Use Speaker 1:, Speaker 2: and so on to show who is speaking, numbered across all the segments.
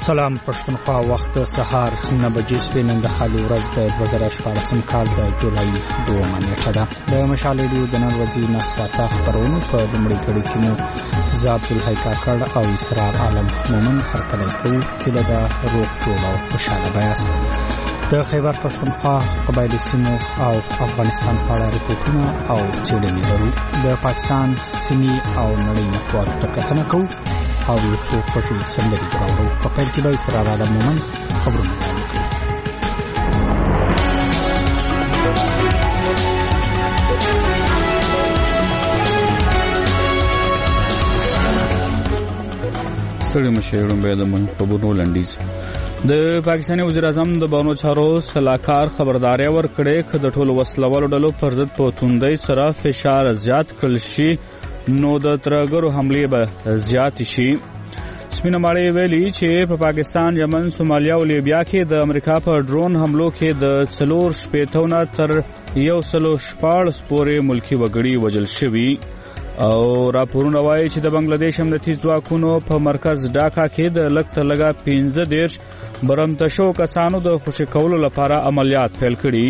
Speaker 1: سلام پښتونخوا وخت سهار 9 بجې سپینن د خالي ورځ د 2014 کال د جولای 2 نیټه ده. د مشال ریډیو د نن ورځې 9 ساعته خبرونه په لومړي کړي کې مو زاب الحی کاکړ او اسرار عالم مومن هرکلی کوي کله د روغ ټول او خوشاله بیاس د خیبر پښتونخوا قبایلی سیمو او افغانستان په اړه ریپورتونه او څېړنې لرو. د پاکستان سیمې او نړۍ مطبوعاتو ته کتنه کوو او یو څو پټې سندرې راوړو. په پیل کې به اسرار عالم مومن خبرونه وړاندې کړي.
Speaker 2: ستړي مشه وړاندې د مهم خبرونو لنډیز. د پاکستاني وزیر اعظم د بانو چارو صلاحکار خبرداري ورکړې چې د ټولو وسلوالو ډلو پر ضد په توندۍ سره فشار زیات کړل شي نو د ترګرو حملې به زیات شي. سپینه ماړی ویلي چې په پاکستان، یمن، سومالیا او لیبیا کې د امریکا په ډرون حملو کې د 4 تر 114 پورې ملکی وګړي وژل شوي او راپورونه وایي چې د بنگلاديش امنیتي ځواکونو په مرکز ډاکا کې د لږ تر لږه 15 برمتشو کسانو د خوشي کولو لپاره عملیات پیل کړي.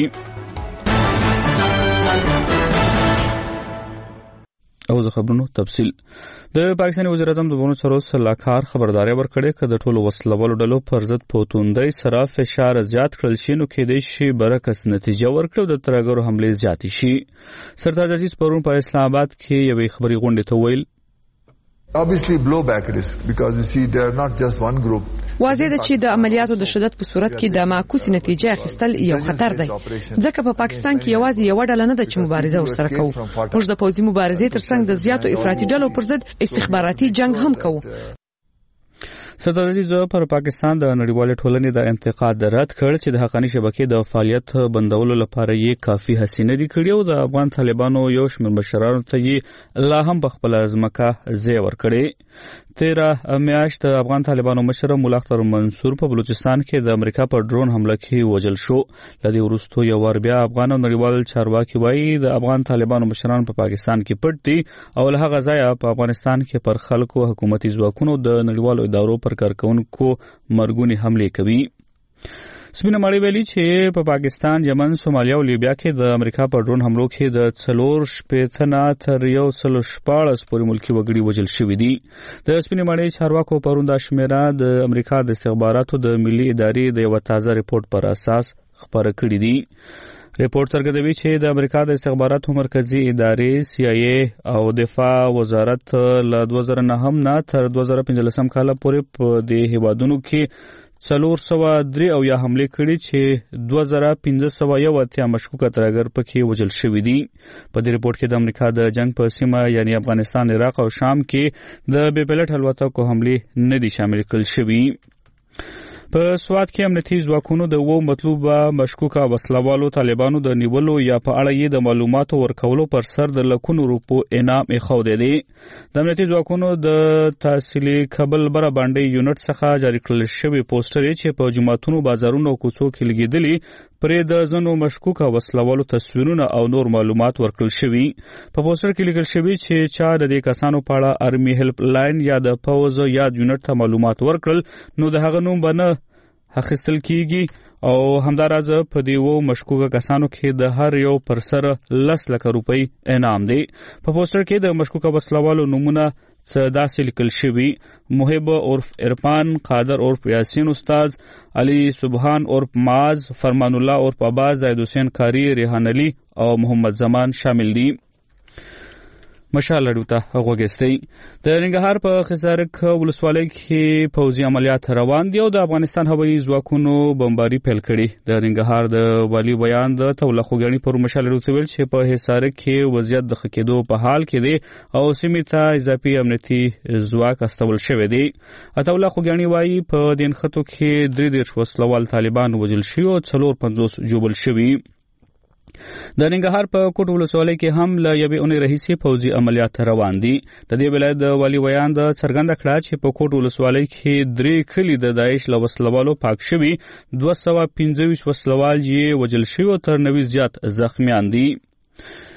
Speaker 2: او زه خبرونو تفصیل. د پاکستاني وزیر اعظم د بانو چارو صلاحکار خبرداري ورکړې چې د ټولو وسلوالو ډلو پر ضد په توندۍ سره فشار زیات کړل شي نو کېدای شي برعکس نتیجه ورکړي او د ترګرو حملې زیاتې شي. سرتاج عزیز پرون په اسلام آباد کې یوې خبري غونډې ته ویل
Speaker 3: obviously blowback risk because you see they are not just one group.
Speaker 4: واضح ده چې د عملیاتو د شدت په صورت کې د معکوس نتیجه اخیستل یو خطر دی ځکه په پاکستان کې یوازې یو ډله نه ده چې مبارزه ورسره کوي. موږ د پوځي مبارزې ترڅنګ د زیاتو افراطي ډلو پر ضد استخباراتي جنگ هم کوو.
Speaker 2: سرتاج عزیز پر پاکستان د نړیوال ټولنې د انتقاد رد کړ چې د حقانی شبکې د فعالیت بندولو لپاره یې کافي هڅې نه دي کړې او د افغان طالبانو یو شمېر مشرانو ته یې لا هم په خپل ځمکه ځای ورکړی. 13 میاشت د افغان طالبانو مشر مولا اختر منصور په بلوچستان کې د امریکا په ډرون حمله کې وژل شو. لدی وروسته یو ور بیا افغان او نړیوال چارواکي وایي د افغان طالبانو مشران په پاکستان کې پټ دي او له هغه ځایه په افغانستان کې پر خلکو حکومتي ځواکونو د نړیوالو ادارو پر کارکونکو مرګونی حمله کوي. سپینه ماړی ویلي چې په پاکستان، یمن، سومالیا او لیبیا کې د امریکا په ډرون حملو کې د 4 تر 114 پورې ملکی وګړي وژل شوي دي. د سپینه ماړی چارواکو پرون دا شمیره د امریکا د استخباراتو د ملي ادارې د یو تازه ریپورت پر اساس خبره کړې دي. ریپورت څرګندوي چې د امریکا د استخباراتو مرکزی ادارې CIA او دفاع وزارت له 2009 نه تر 2015 کال پورې په دې هیوادونو کې 403 حملې کړي چې 2581 مشکوکه ترګر پکې وژل شوي دي. په دې ریپورت کې د امریکا د جنگ په سیمه یعنی افغانستان، عراق او شام کې د بې پلټ الوتکو حملې نه دي شامل کړل شوي. په سواد کې امنیتي ځواکونو د مطلوبه مشکوکه وسلوالو طالبانو د نیولو یا په اړه یې د معلوماتو ورکولو پر سر د لکونو روپو انعام ایښودی دی. د امنیتي ځواکونو د تحصیلي کابل بره باندې یونټ څخه جاری کړل شوی پوسټر چې په جماعتونو، بازارونو او کوڅو کې لګیدلی پرې د ځینو مشکوکه وسلوالو تصویرونه او نور معلومات ورکړل شوي. په پوسټر کې لیکل شوي چې چا د دې کسانو په اړه آرمي هیلپ لاین یا د پوز یا یونټ ته معلومات ورکړل نو د هغه نوم به نه اخیستل کیږي او همداراز په دیو مشکوکه کسانو کې د هر یو پر سر 10 لک روپۍ انعام دی. په پوسټر کې د مشکوکه وسلوالو نومونه څه داسې لیکل شوي: محب عرف عرفان، قادر عرف یاسین استاد، علي سبحان عرف معاذ، فرمان الله عرف عباس، زید حسین قاری، ریحان علي او محمد زمان شامل دي. مشال لړوته غوګستي. د ننګرهار په خسارک ولسوالۍ کې پوځي عملیات روان دي او د افغانستان هوایي ځواکونو بمباري پیل کړي. د ننګرهار د والی بیان د توله خوګانی پر مشال لړوته ویل چې په حسارک کې وضعیت د خکېدو په حال کې دی او سیمې ته اضافي امنیتي ځواک استول شوی دی. توله خوګانی وایي په دین خطو کې 3 وسلوال طالبان وژل شوي او 450 جوړل شوي. د ننګرهار په کوټ ولسوالۍ کې هم له یوې اونۍ راهیسې پوځي عملیات روان دي. د دې ولایت د والي ویان د څرګنده کړه چې په کوټ ولسوالۍ کې 3 کلي د داعش له وسلوالو پاک شوي، 225 وسلوال یې وژل شوي او تر 90 زیات زخمیان دي.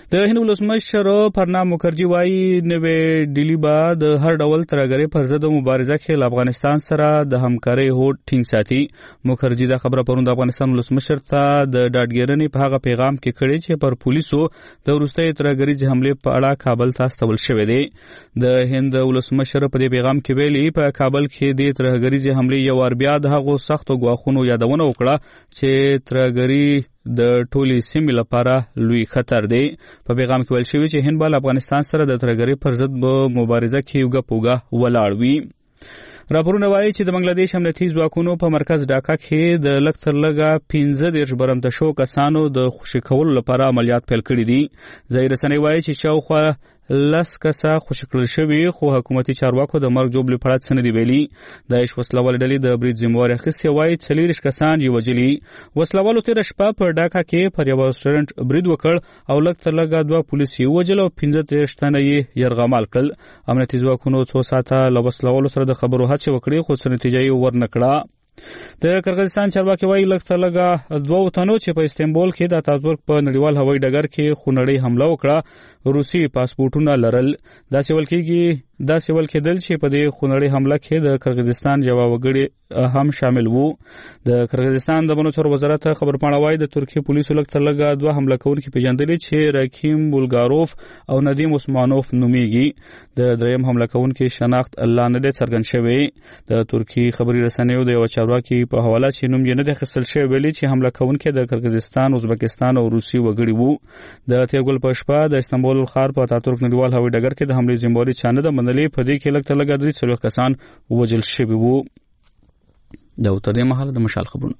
Speaker 2: د هند ولسمشر پرنام مکرجي وايي نوې ډیلی با د هر ډول ترهګرۍ پر ضد مبارزه کې افغانستان سره د همکارۍ هوډ ټینګ ساتي. مکرجي دا خبره پرون د افغانستان ولسمشر ته د ډاډګیرنې په هغه پیغام کې کړی چې پر پولیسو د وروستۍ ترهګریزې حملې په اړه کابل ته استول شوې دی. د هند ولسمشر په دې پیغام کې ویلي په کابل کې د ترهګریزې حملې یو ور بیا د هغو سختو ګواښونو یادونه وکړه چې ترهګري د ټولي سیمې لپاره لوی خطر دی. په پیغام کې ویل شوی چې هند بل افغانستان سره د ترهګرۍ پر ضد مبارزه کې یوګه پوګه ولاړ وي. راپورونه وایي چې د بنگلاديش امنیتي ځواکونو په مرکز ډاکا کې د لږ تر لږه 15 برمته شو کسانو د خوشي کولو لپاره عملیات پیل کړي دي. ځای رسنۍ وایي چې شاوخوا 10 کسه خوشي کړل شوي خو حکومتي چارواکو د مرګ جوړ لپاره څه نه دی ویلي. د وسلوال ډلې د برید ذمہوار اخیستي وایي 40 کسان یې وژلي. وسلوالو تیر شپه په ډاکا کې پر یو ریسټورانټ برید وکړ او لږ تر لږه 2 پولیس یې وژل او 15 تنه یې یرغمال کړل. امنیتي ځواکونو څو ساعته له وسلوالو سره د خبرو هڅه وکړې خو څه نتیجه یې ورنکړه. د قرغیزستان چارواکي وایي لږ تر لږه 2 تنو چې په استانبول کې د اتاتورک په نړیوال هوایي ډګر کې خونړۍ حمله وکړه روسي پاسپورټونه لرل. داسې ول کېدل چې په دې خونړۍ حمله کې د قرغیزستان یو وګړي هم شامل وو. د قرغیزستان د بنو چارو وزارت خبرپاڼه وایي د ترکیه پولیسو لږ تر لږه 2 حمله کوونکي پیژندلي چې راکیم بولګاروف او ندیم عثمانوف نومیږي. د دریم حمله کوونکي شناخت الله نه دی څرګند شوی. د ترکیه خبري رسنیو د یو چارواکي په حواله چې نوم یې نه دی اخیستل شوی ویلي چې حمله کوونکي د قرغیزستان، ازبکستان او روسي وګړي وو. د تیرګل په شپه د استانبول ښار په اتاتورک نړیوال هوایي ډګر کې د حملې ذمہواري چا نه ده منلې. په دې کې لږ تر لږه 3 کسان وژل شوي وو. دا تر دې مهاله د مشال خبرونه.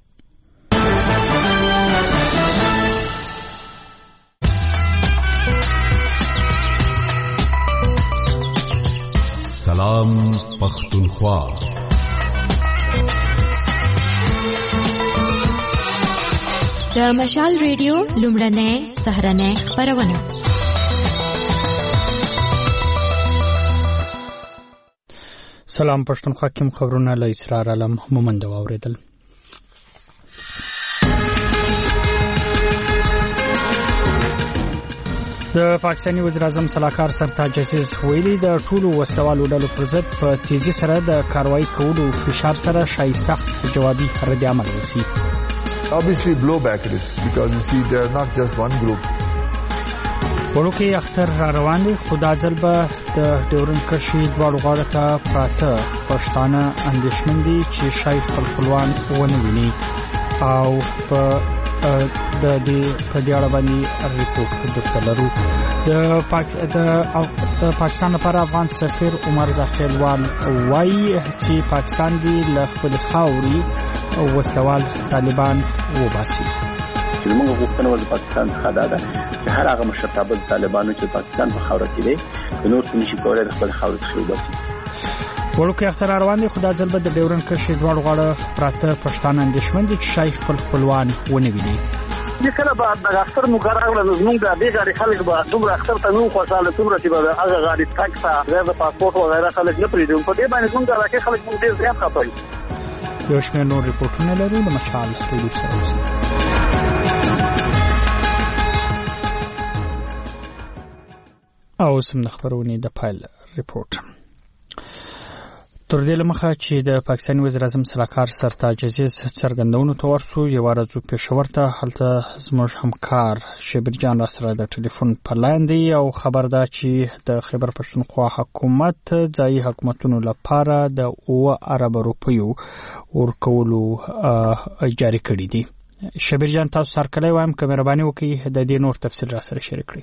Speaker 5: سلام پختونخوا.
Speaker 6: د مشال ریډیو لومړنۍ سهرنۍ خبرونه.
Speaker 1: سلام پښتونخوا کې خبرونه له اسرار علم مومند واوریدل. د پاکستاني وزیر اعظم صلاحکار سرتاج عزیز ویلي د ټولو وسلوالو ډلو پر ضد په تیزی سره د کاروایی کولو فشار سره شای سخت جوابي رد عمل وشي.
Speaker 3: Obviously blowback risk because you see they are not just one group.
Speaker 1: ورکه اختر را روان دي خدا ځل به د ډیورن کرښې دواړو غاړو ته پراته پښتانه اندېښمن دي چې شاید خپلوان ونه ویني او په دې اړه باندې ریپورت درته لرو. د پاکستان لپاره افغان سفیر عمر زاخیلوال وایي چې پاکستان دی له خپل خاوري او وسلوال طالبان وباسي.
Speaker 7: موږ غوښتنه ول پاکستان څخه ده چې هر هغه مشرتابه طالبانو چې پاکستان په خاور کې دي نور څه نشي کولای د خپل خاور څخه وباسي.
Speaker 1: ورکه اختر روان دي خدا ځل به د ډیورن کرښې دواړو غاړو پراته پښتانه اندېښمن دي چې شاید خپلوان ونه ویني.
Speaker 8: کله به د اختر مقرره زموږ د دې غاړي خلک به دومره اختر ته نو خوشاله څومره چې به هغه غاړي ټاکسا غیر د پاسپورت او غیره خلک نه پریږدي په دې باندې زموږ د راکې خلک مونږ ډیر زیات خپه دي.
Speaker 1: یو شمېر نور ریپورتونه لري د مشال سټوډیو سره او سم د خبرونې د پایل ریپورت. تر دې لمخه چې د پاکستاني وزیر اعظم صلاحکار سرتاج عزیز څرګندونو ته ورسو یو ورځ پېښور ته هلته زموږ همکار شبیر جان را سره د ټلیفون په لاین دی او خبر ده چې د خیبر پښتونخوا حکومت ځایي حکومتونو لپاره د 9 ارب روپیو ورکولو جاری کړی دي. شبیر جان تاسو سره کله وایم که مهرباني وکړئ د دې نور تفصیل را سره شریک کړئ.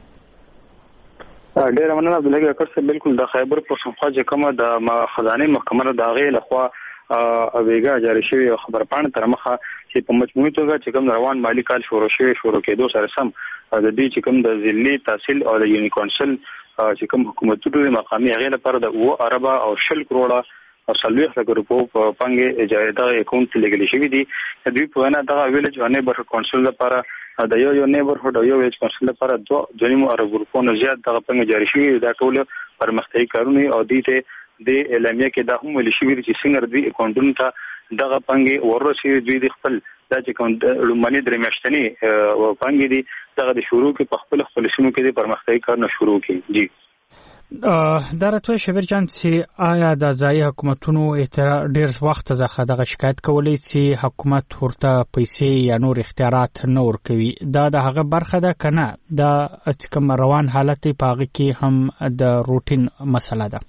Speaker 7: ډیر مننه عبدالله اکبر صاحب. بالکل د خیبر پښتونخوا چې کومه د خزانه محکمه د هغې لخوا اویګه جاری شوی خبرپاڼه تر مخه چې په مجموعي توګه چې کوم روان مالی کال شروع کېدو سره سم د دې چې کوم د ضلعي تحصیل او د یونی کونسل چې کوم حکومتونو مقامي هغې لپاره د 9 ارب او 20 کروڑه او 40 لک روپو په پنګې اجازه اکاونټ لګل شوی دي. دوی په اړه د ویلج او نیبر کونسل لپاره د یو نیبرهوډ او یو ویج کونسل لپاره 2.5 ارب روپو نه زیات د پنګې جاری شوی. دا ټول پرمختیايي کارونه او د اعلامیه کې دا هم ویل شوی چې څنګه دوی اکاونټونو ته دغه پنګې ورسې دوی د خپل دا چې کوم لومړني درې میاشتنی پانګې دي دغه د شروع کې په خپل سیمو کې د پرمختګ کارونه شروع کړي. جی
Speaker 1: دا راته شبیر جان چې آیا د ځایي حکومتونو ډیر وخت څخه دغه شکایت کولی چې حکومت ورته پیسې یا نور اختیارات نه ورکوي دا د هغه برخه ده کنه دا کوم روان حالت په هغه کې هم د روټین مسله ده؟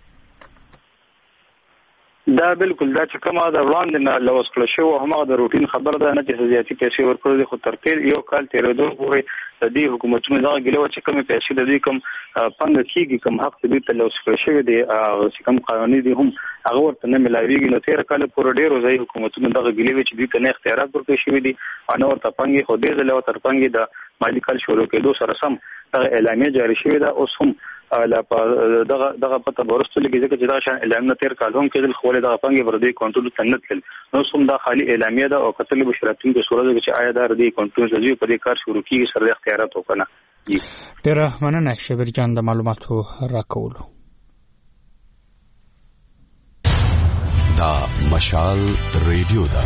Speaker 7: دا بالکل دا چې کومه د وړاندې نه لوس کړل شو همغه د روټین خبر ده نه چې زیاتې پیسې ورکړل خو تر تیر یو کال تیرېدو پورې د دې حکومتونو دا غلو چې کومه پیسې د دې کوم پنځه کیږي کوم حق دې ته لوس کړل شوی دی چې کوم قانوني دي هم هغه ورته نه ملاويږي نو تیر کال پورې ډېر ځای حکومتونو دا غلي چې دې ته نه اختیارات ورکړل شوی دي انو ورته پنځه خو دې ځله تر پنځه د مالی کال شروع کېدو سره سم اعلامیه جاری شوی ده اوس هم لا دغه پته ورسته لګي چې دا شان اعلان تیر کال هم کېدل خو له دغه پنځه بردي کنټرول تنتل نو سم دا خالی اعلامیه ده او کتل بشراتین په صورت کې آیا دا ردي کنټرول ځي په دې کار شروع کیږي سره اختیارات وکنه.
Speaker 1: ډېر مننه شبیر جان د معلوماتو راکولو.
Speaker 5: دا مشال ریډیو ده.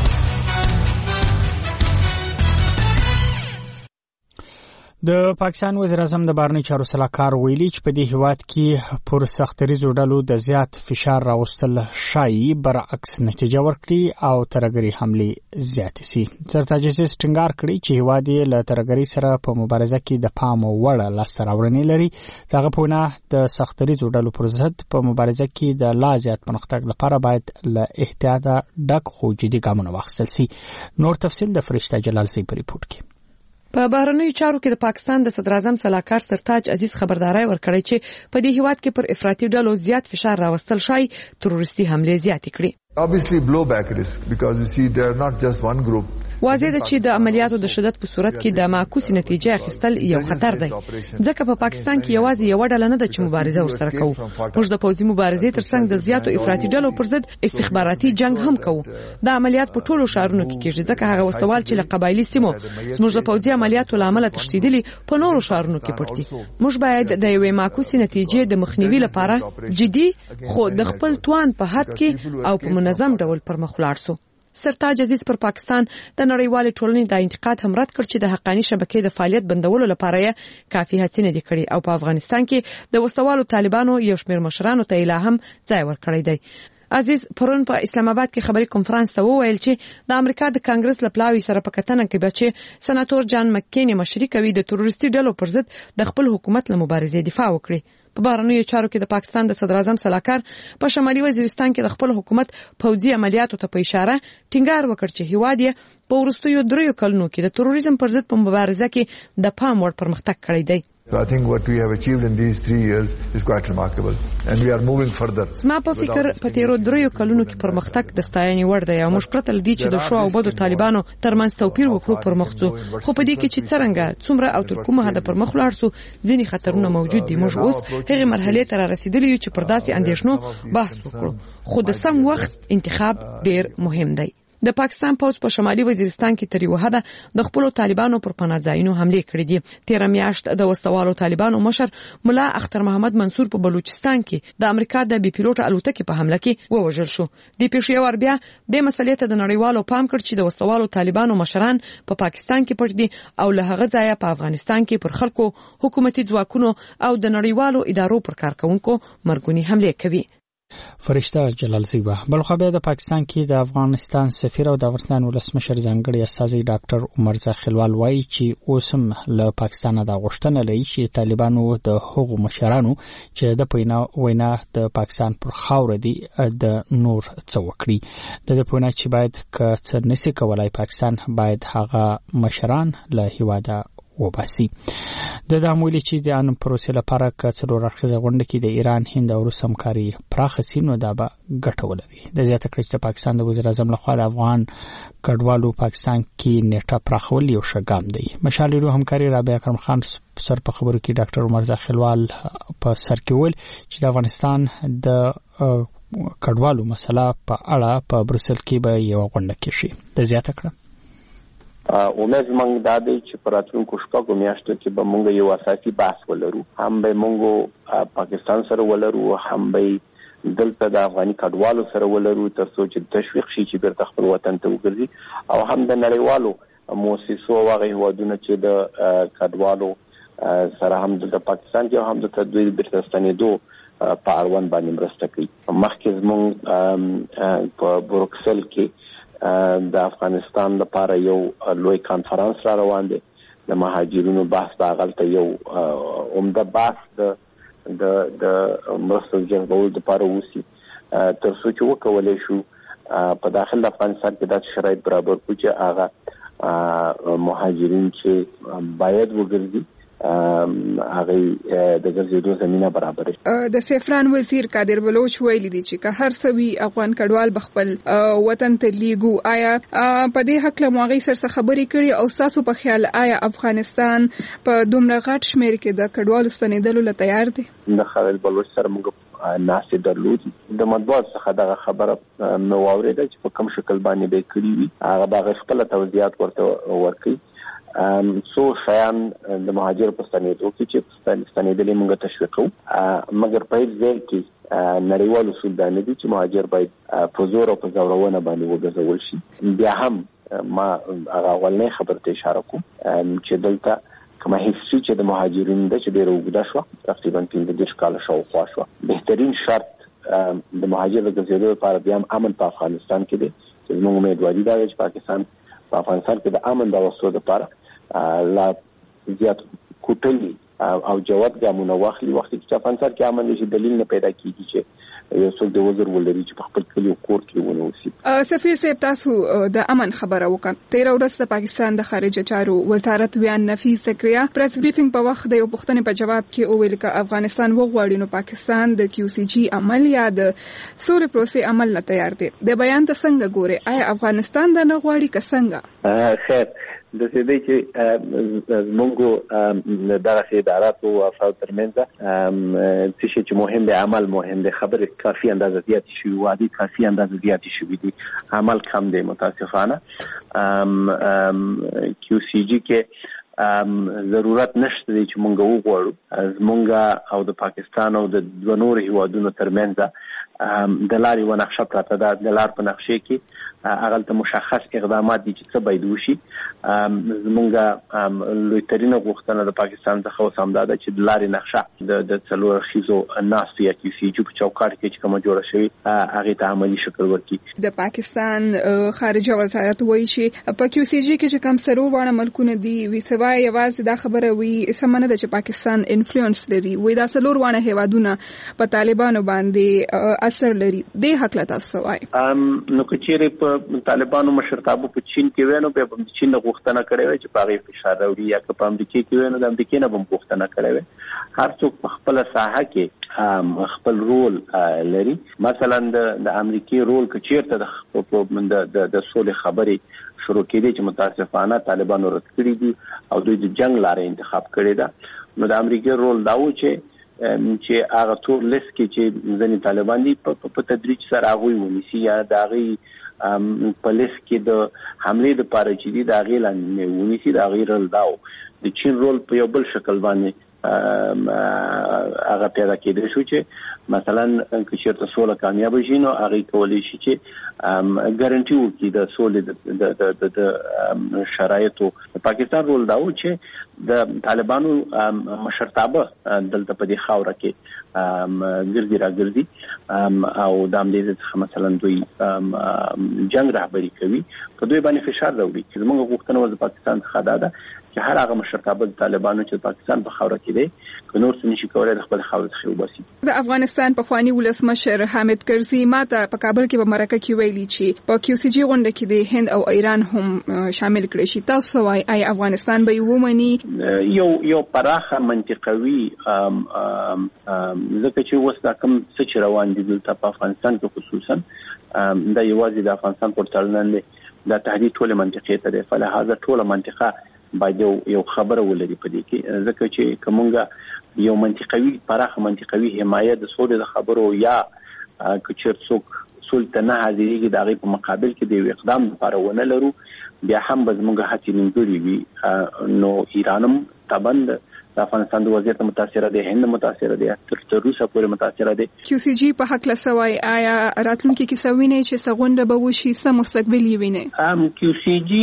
Speaker 1: د پاکستان وزیر اعظم د بهرنی چارو سلاکار ویلي چې په دې هیواد کې پر سختریزو ډلو د زیات فشار راوستل شایي برعکس نتیجه ورکړي او ترګری حمله زیات شي. سرتاج عزیز ټینګار کړی چې هیواد یې له ترګری سره په مبارزه کې د پام وړ لاسته راوړنې لري. دغه په نه د سختریزو ډلو پر ضد په مبارزه کې د لا زیات پرمختګ لپاره باید له احتیاط ډک خو جدي ګامونه واخیستل شي. نور تفصیل د فرشته جلال سی په ریپورت کې.
Speaker 4: په بهرنیو چارو کې د پاکستان د صدر اعظم سلاکار سرتاج عزیز خبرداري ورکړی چې په دې هیواد کې پر افراطي ډلو زیات فشار راوستل شي تروریستي حمله زیات کړي.
Speaker 3: Obviously blowback risk because you see they are not just one group.
Speaker 4: واضح ده چې د عملیاتو د شدت په صورت کې د معکوس نتیجه اخیستل یو خطر دی ځکه په پاکستان کې یوازې یو ډله نه ده چې مبارزه ورسره کوو موږ د پوځي مبارزې ترڅنګ د زیاتو افراطي ډلو پر ضد استخباراتي جنگ هم کوو د عملیات په ټولو شهرونو کې کېږي ځکه هغه وسوال چې له قبایلی سیمو موږ د پوځي عملیاتو لامل تشدیدلي په نورو شهرونو کې پټ دي موږ باید د یوې معکوس نتیجې د مخنیوي لپاره جدي خو د خپل توان په حد کې او په منظم ډول پرمخ ولاړ سو. سرتاج عزیز پر پاکستان د نړیوال ټولنې د انتقاد هم رد کړ چې د حقانی شبکې د فعالیت بندولو لپاره یې کافي هڅې نه دي کړې او په افغانستان کې د وسوالو طالبانو یو شمېر مشرانو ته اله هم ځای ورکړی دی. عزیز پرون په اسلام آباد کې خبري کنفرانس ته وویل چې د امریکا د کانګرس لپلاوي سره په کتنه کې بچي سناتور جان مکین مشري کوي د تروریستي ډلو پر ضد د خپل حکومت له مبارزې دفاع وکړي. په بهرنیو چارو کې د پاکستان د صدر اعظم سلاکار په شمالي وزیرستان کې د خپل حکومت پوځي عملیاتو ته په اشاره ټینګار وکړ چې هیواد یې په وروستیو 3 کلونو کې د تروریزم پر ضد په مبارزه کې د پام وړ پرمختګ کړی دی.
Speaker 3: So I think what we have achieved in these 3 years is quite remarkable and we are moving further.
Speaker 4: زما په فکر په تیرو 3 کلونو کې پرمختګ د ستاینې وړ دی او موږ پرته لدی چې د شو او بدو طالبانو ترمنځ توپیر وکړو پرمختګ خو په دې کې چې څنګه څومره او تر کومه هدا پرمخ لاړ سو ځینې خطرونه موجود دي موږ اوس هغه مرحله ته رسیدلی یو چې پر داسې اندیشنو بحث وکړو خو د سم وخت انتخاب ډیر مهم دی. د پاکستان پوځ په شمالي وزیرستان کې تر یو حده د خپل طالبانو پر پناهځایونو حمله کړې دي. 13 میاشت د وسوالو طالبانو مشر مولا اختر محمد منصور په بلوچستان کې د امریکا د بي پیلوټ الوتکې په حمله کې ووژل شو. د پېښور بیا د مسلې ته د نړیوالو پام کړ چې د وسوالو طالبانو مشران په پاکستان کې پټ دي او له هغه ځایه په افغانستان کې پر خلکو حکومتي ځواکونو او د نړیوالو ادارو پر کارکونکو مرګونی حمله کوي.
Speaker 1: فرشته جلال زیبا بل خو بیا د پاکستان کې د افغانستان سفیر او د افغانستان ولسمشر ځانګړي استاذ ډاکټر عمر ځخیلوال وایي چې اوسم له پاکستان د غوښتنه لري چې طالبانو د هغو مشرانو چې د وینا د پاکستان پر خاور دي د نور څه وکړي د پونا چې باید ک څه نسی کولای پاکستان باید هغه مشران له هیواده وباسي. د دامویل چې د ان پروسې لپاره کڅلور اړخیزه غونډه کې د ایران هند او روس همکاري پراخ سینو دا به ګټه ولري. د زیاته کړي چې پاکستان د وزیر اعظم لخوا د افغان کډوالو پاکستان کې نیټه پراخول یو شګام دی. مشالېرو همکاري رابعه کرم خان سر په خبرو کې ډاکټر عمر ځخیلوال په سر کې ول چې د افغانستان د کډوالو مسله په اړه په بروسل کې به یو غونډه کې شي. د زیاته کړه
Speaker 9: امید مونږ دا دی چې په راتلونکو شپږو میاشتو کې به مونږ یو اساسي بحث ولرو هم به مونږ پاکستان سره ولرو هم به دلته د افغاني کډوالو سره ولرو ترڅو چې تشویق شي چې بیرته خپل وطن ته وګرځي او هم د نړیوالو مؤسسو هغه هیوادونه چې د کډوالو سره هم د پاکستان کې هم د تدویر بیرته ستنېدو په اړوند باندې مرسته کوي. مخکې زموږ په بروکسل کې د افغانستان لپاره یو لوی کانفرنس را روان دی د مهاجرینو بحث د هغلته یو عمده بحث د مرستو جلبولو لپاره وشي ترڅو چې وکولای شو په داخل افغانستان کې د شرایط برابر کړو چې هغه مهاجرین چې باید وګرځي هغه د ګرځېدو زمينه برابر شي.
Speaker 10: د سفران وزیر قادر بلوچ ویلي دي چې که هر سوي افغان کډوال بخپل وطن ته لیګو آیا په دې حق له موغي سره خبرې کړي او تاسو په خیال آیا افغانستان په دومره غټ شمیر کې د کډوالو ستنېدلو لپاره تیار دی؟ د خالد بلوچ سره موږ ناسې درلود د مطبوعات څخه دغه خبره نو واورېده چې په کوم شکل باندې به کړی وي هغه د خپل توضیحات ورته ورکړي څو شیان د مهاجر په ستنېدو کې چې ستنېدلې موږ تشویق کوو مګر په دې ځای کې نړیوال اصول دا نه دي چې مهاجر باید په زور او په زورونه باندې وګرځول شي. بیا هم ما هغه ولنې خبرته اشاره کوم چې دلته کومه هیڅ چې د مهاجرینو د چې ډېر وګدا شو تقریبا 15 کال شاوخوا شو. بهترین شرط د مهاجر د ګرځېدو لپاره بیا امن په افغانستان کې دی چې موږ امیدواري دا چې پاکستان په افغانستان کې د امن د وسو لپاره لا زیات کوټلی او جواب ګامونه واخلي وخت چې افغانستان کې امن نشي دلیل نه پیدا کیږي چې یو څوک د وزر ولري چې په خپل کلی او کور کې ونه وسی. سفیر صاحب تاسو د امن خبره وکړه 13 ورځ د پاکستان د خارجه چارو وزارت بیان نفیس زکریا پریس بریفینګ په وخت د یو پوښتنې په جواب کې ویل چې افغانستان وغواړي نو پاکستان د QCG عمل یا د سولې پروسې عمل نه تیار دی. د بیان ته څنګه ګوري آیا افغانستان د نه غواړي که څنګه؟
Speaker 9: خیر د سیدی چې موږ دغه ادارات او افراد ترمنځ چې مهم دی عمل مهم دی خبره کافي اندازه زیات شي وادي کافي اندازه زیات شي دي عمل کم دی متاسفانه QCG کې ضرورت نشته چې موږ وغواړو زمونږ او د پاکستان او د دوه نور هیوادونو ترمنځ د لارې و نقشه پراته ده د لار په نقشې کې هغه ته مشخص اقدامات دي چې څه باید وشي زمونږ لوی ترینه غوښتنه د پاکستان څخه وسامده ده چې د لارې نقشه د څلور خيزو ناس یا QCG په چوکاټ کې چې کومه جوړه شوی هغه ته عملی شکل ورکړي.
Speaker 10: د پاکستان خارجه وزارت وایي چې په QCG کې چې کوم سرور وړ ملکونه دي وي سوای یوازې دا خبره وي سمنه ده چې پاکستان انفلوئنس لري وي دا سلور وړ هیوادونه په طالبانو باندې اثر لري د حق لا تاسو وایي
Speaker 9: نو کچېره په طالبانو مشرتابه په چین کې وینو په چین غوښتنه کړې وي چې پاغي فشار راوړي یا په امریکا کې وینو د امریکا نه هم غوښتنه کړې وي هر څوک په خپل ساحه کې خپل رول لري. مثلا د امریکای رول کچېرته د سولې خبرې شروع کړي چې متاسفانه طالبانو رد کړی دي او دوی د جنگ لارې انتخاب کړی ده نو د امریکای رول دا و چې هغه تور لیست کې چې ځینې طالبان دي په تدریج سره هغه ونیسي یا د هغه په لیست کې د حمله د پاره چې دي د هغه لاندې ونیسي د هغه رول داو د چین رول په یو بل شکل باندې هغه پیدا کېدای شو چې مثلا که چیرته سوله کامیاب شي نو هغه کولی شي چې ګارانټي وکړي د سولې د شرایطو. پاکستان رول داو چې د طالبانو مشرتابه دلته په دې خاوره کې ګرځي راګرځي او د امنیت څخه مثلا دوی جنگ رهبری کوي په دوی باندې فشار راوړي چې موږ غوښتنه د پاکستان څخه ده چې هر هغه مشرتابه طالبانو چې پاکستان په خاوره کې دي که نور څه نشي کولای د خپل خاوره څخه وباسي.
Speaker 10: د افغانستان په خواني ولسمشر حامد کرزي ماته په کابل کې په مرکه کې ویلي چې په QCG غونډه کې د هند او ایران هم شامل کړي شي. تاسو وايي آیا افغانستان به ومني؟
Speaker 9: یو پراخه منطقوي ځکه چې وسه کوم څه روان دي د افغانستان په خصوصا د یوازې د افغانستان په تړلند د تهدید ټول منطقې ته د فلهذا ټول منطقه باید یو خبره ولري په دې کې ځکه چې کومه یو منطقوي پراخه منطقوي حمایت د سولې د خبرو یا کچیر څوک سلطنه حاضرېږي د هغې په مقابل کې د یو اقدام لپاره ونه لرو بیا هم به زموږ هڅې نیمګړې وي. نو ایران هم طبعا د افغانستان د وضعیت متاثر دي، هند متاثر دي، تر روسا پورې متاثر دي.
Speaker 10: QCG په حق لسوي آیا راتلونکي کې سوینه چې څنګه به وشي سم مستقبل یې ویني؟
Speaker 9: QCG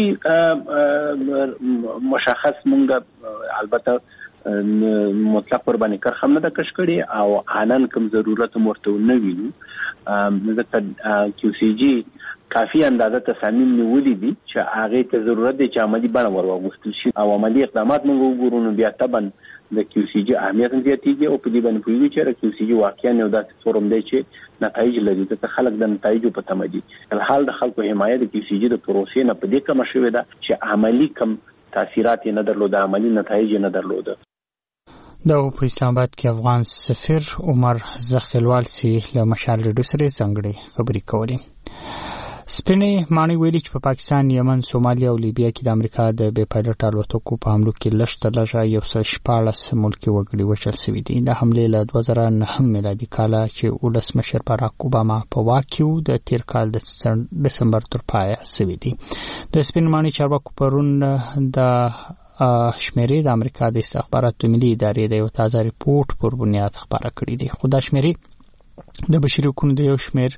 Speaker 9: مشخص مونږ البته مطلق پر باندې کار هم نه د کش کړي او انن کوم ضرورت مرته نه ویني. ځکه QCG کافی اندازه تصامیم نیولې دي چې هغه ته ضرورت دي چې عملی بڼه ورواغوستل شي او عملی اقدامات موږ وګورو نو بیا طبعا د QCG اهمیت زیاتېږي او په دې باندې پوهیږي چې QCG واقعا یو داسې فورم دی چې نتایج لري، ځکه خلک د نتایجو په تمه دي. الحال د خلکو حمایت د QCG د پروسې نه په دې کم شوې ده چې عملی کم تاثیرات نه درلوده، عملی نتایج نه درلوده.
Speaker 1: د په اسلام آباد کې افغان سفیر عمر زخیلوال سي له مشال ریډیو سره څنګه خبرې کولې. سپینې مانی ویلي چې په پاکستان، یمن، سومالیا او لیبیا کې د امریکا د بې پایلټ الوتکو په حملو کې لږ 114 ملکي وګړي وژل شوي دي. د حملې له 2009 میلادي کال چې ولسمشر باراک اوباما په واک کې د تیر کال د دسمبر تر پایه شوي دي. د سپینې مانی چارواکو پرون د شمیرې د امریکا د استخباراتو ملي ادارې د یو تازه ریپورت پر بنیاد خبره کړې دي. خو دا شمیرې د بشري حقوقو د یو شمیر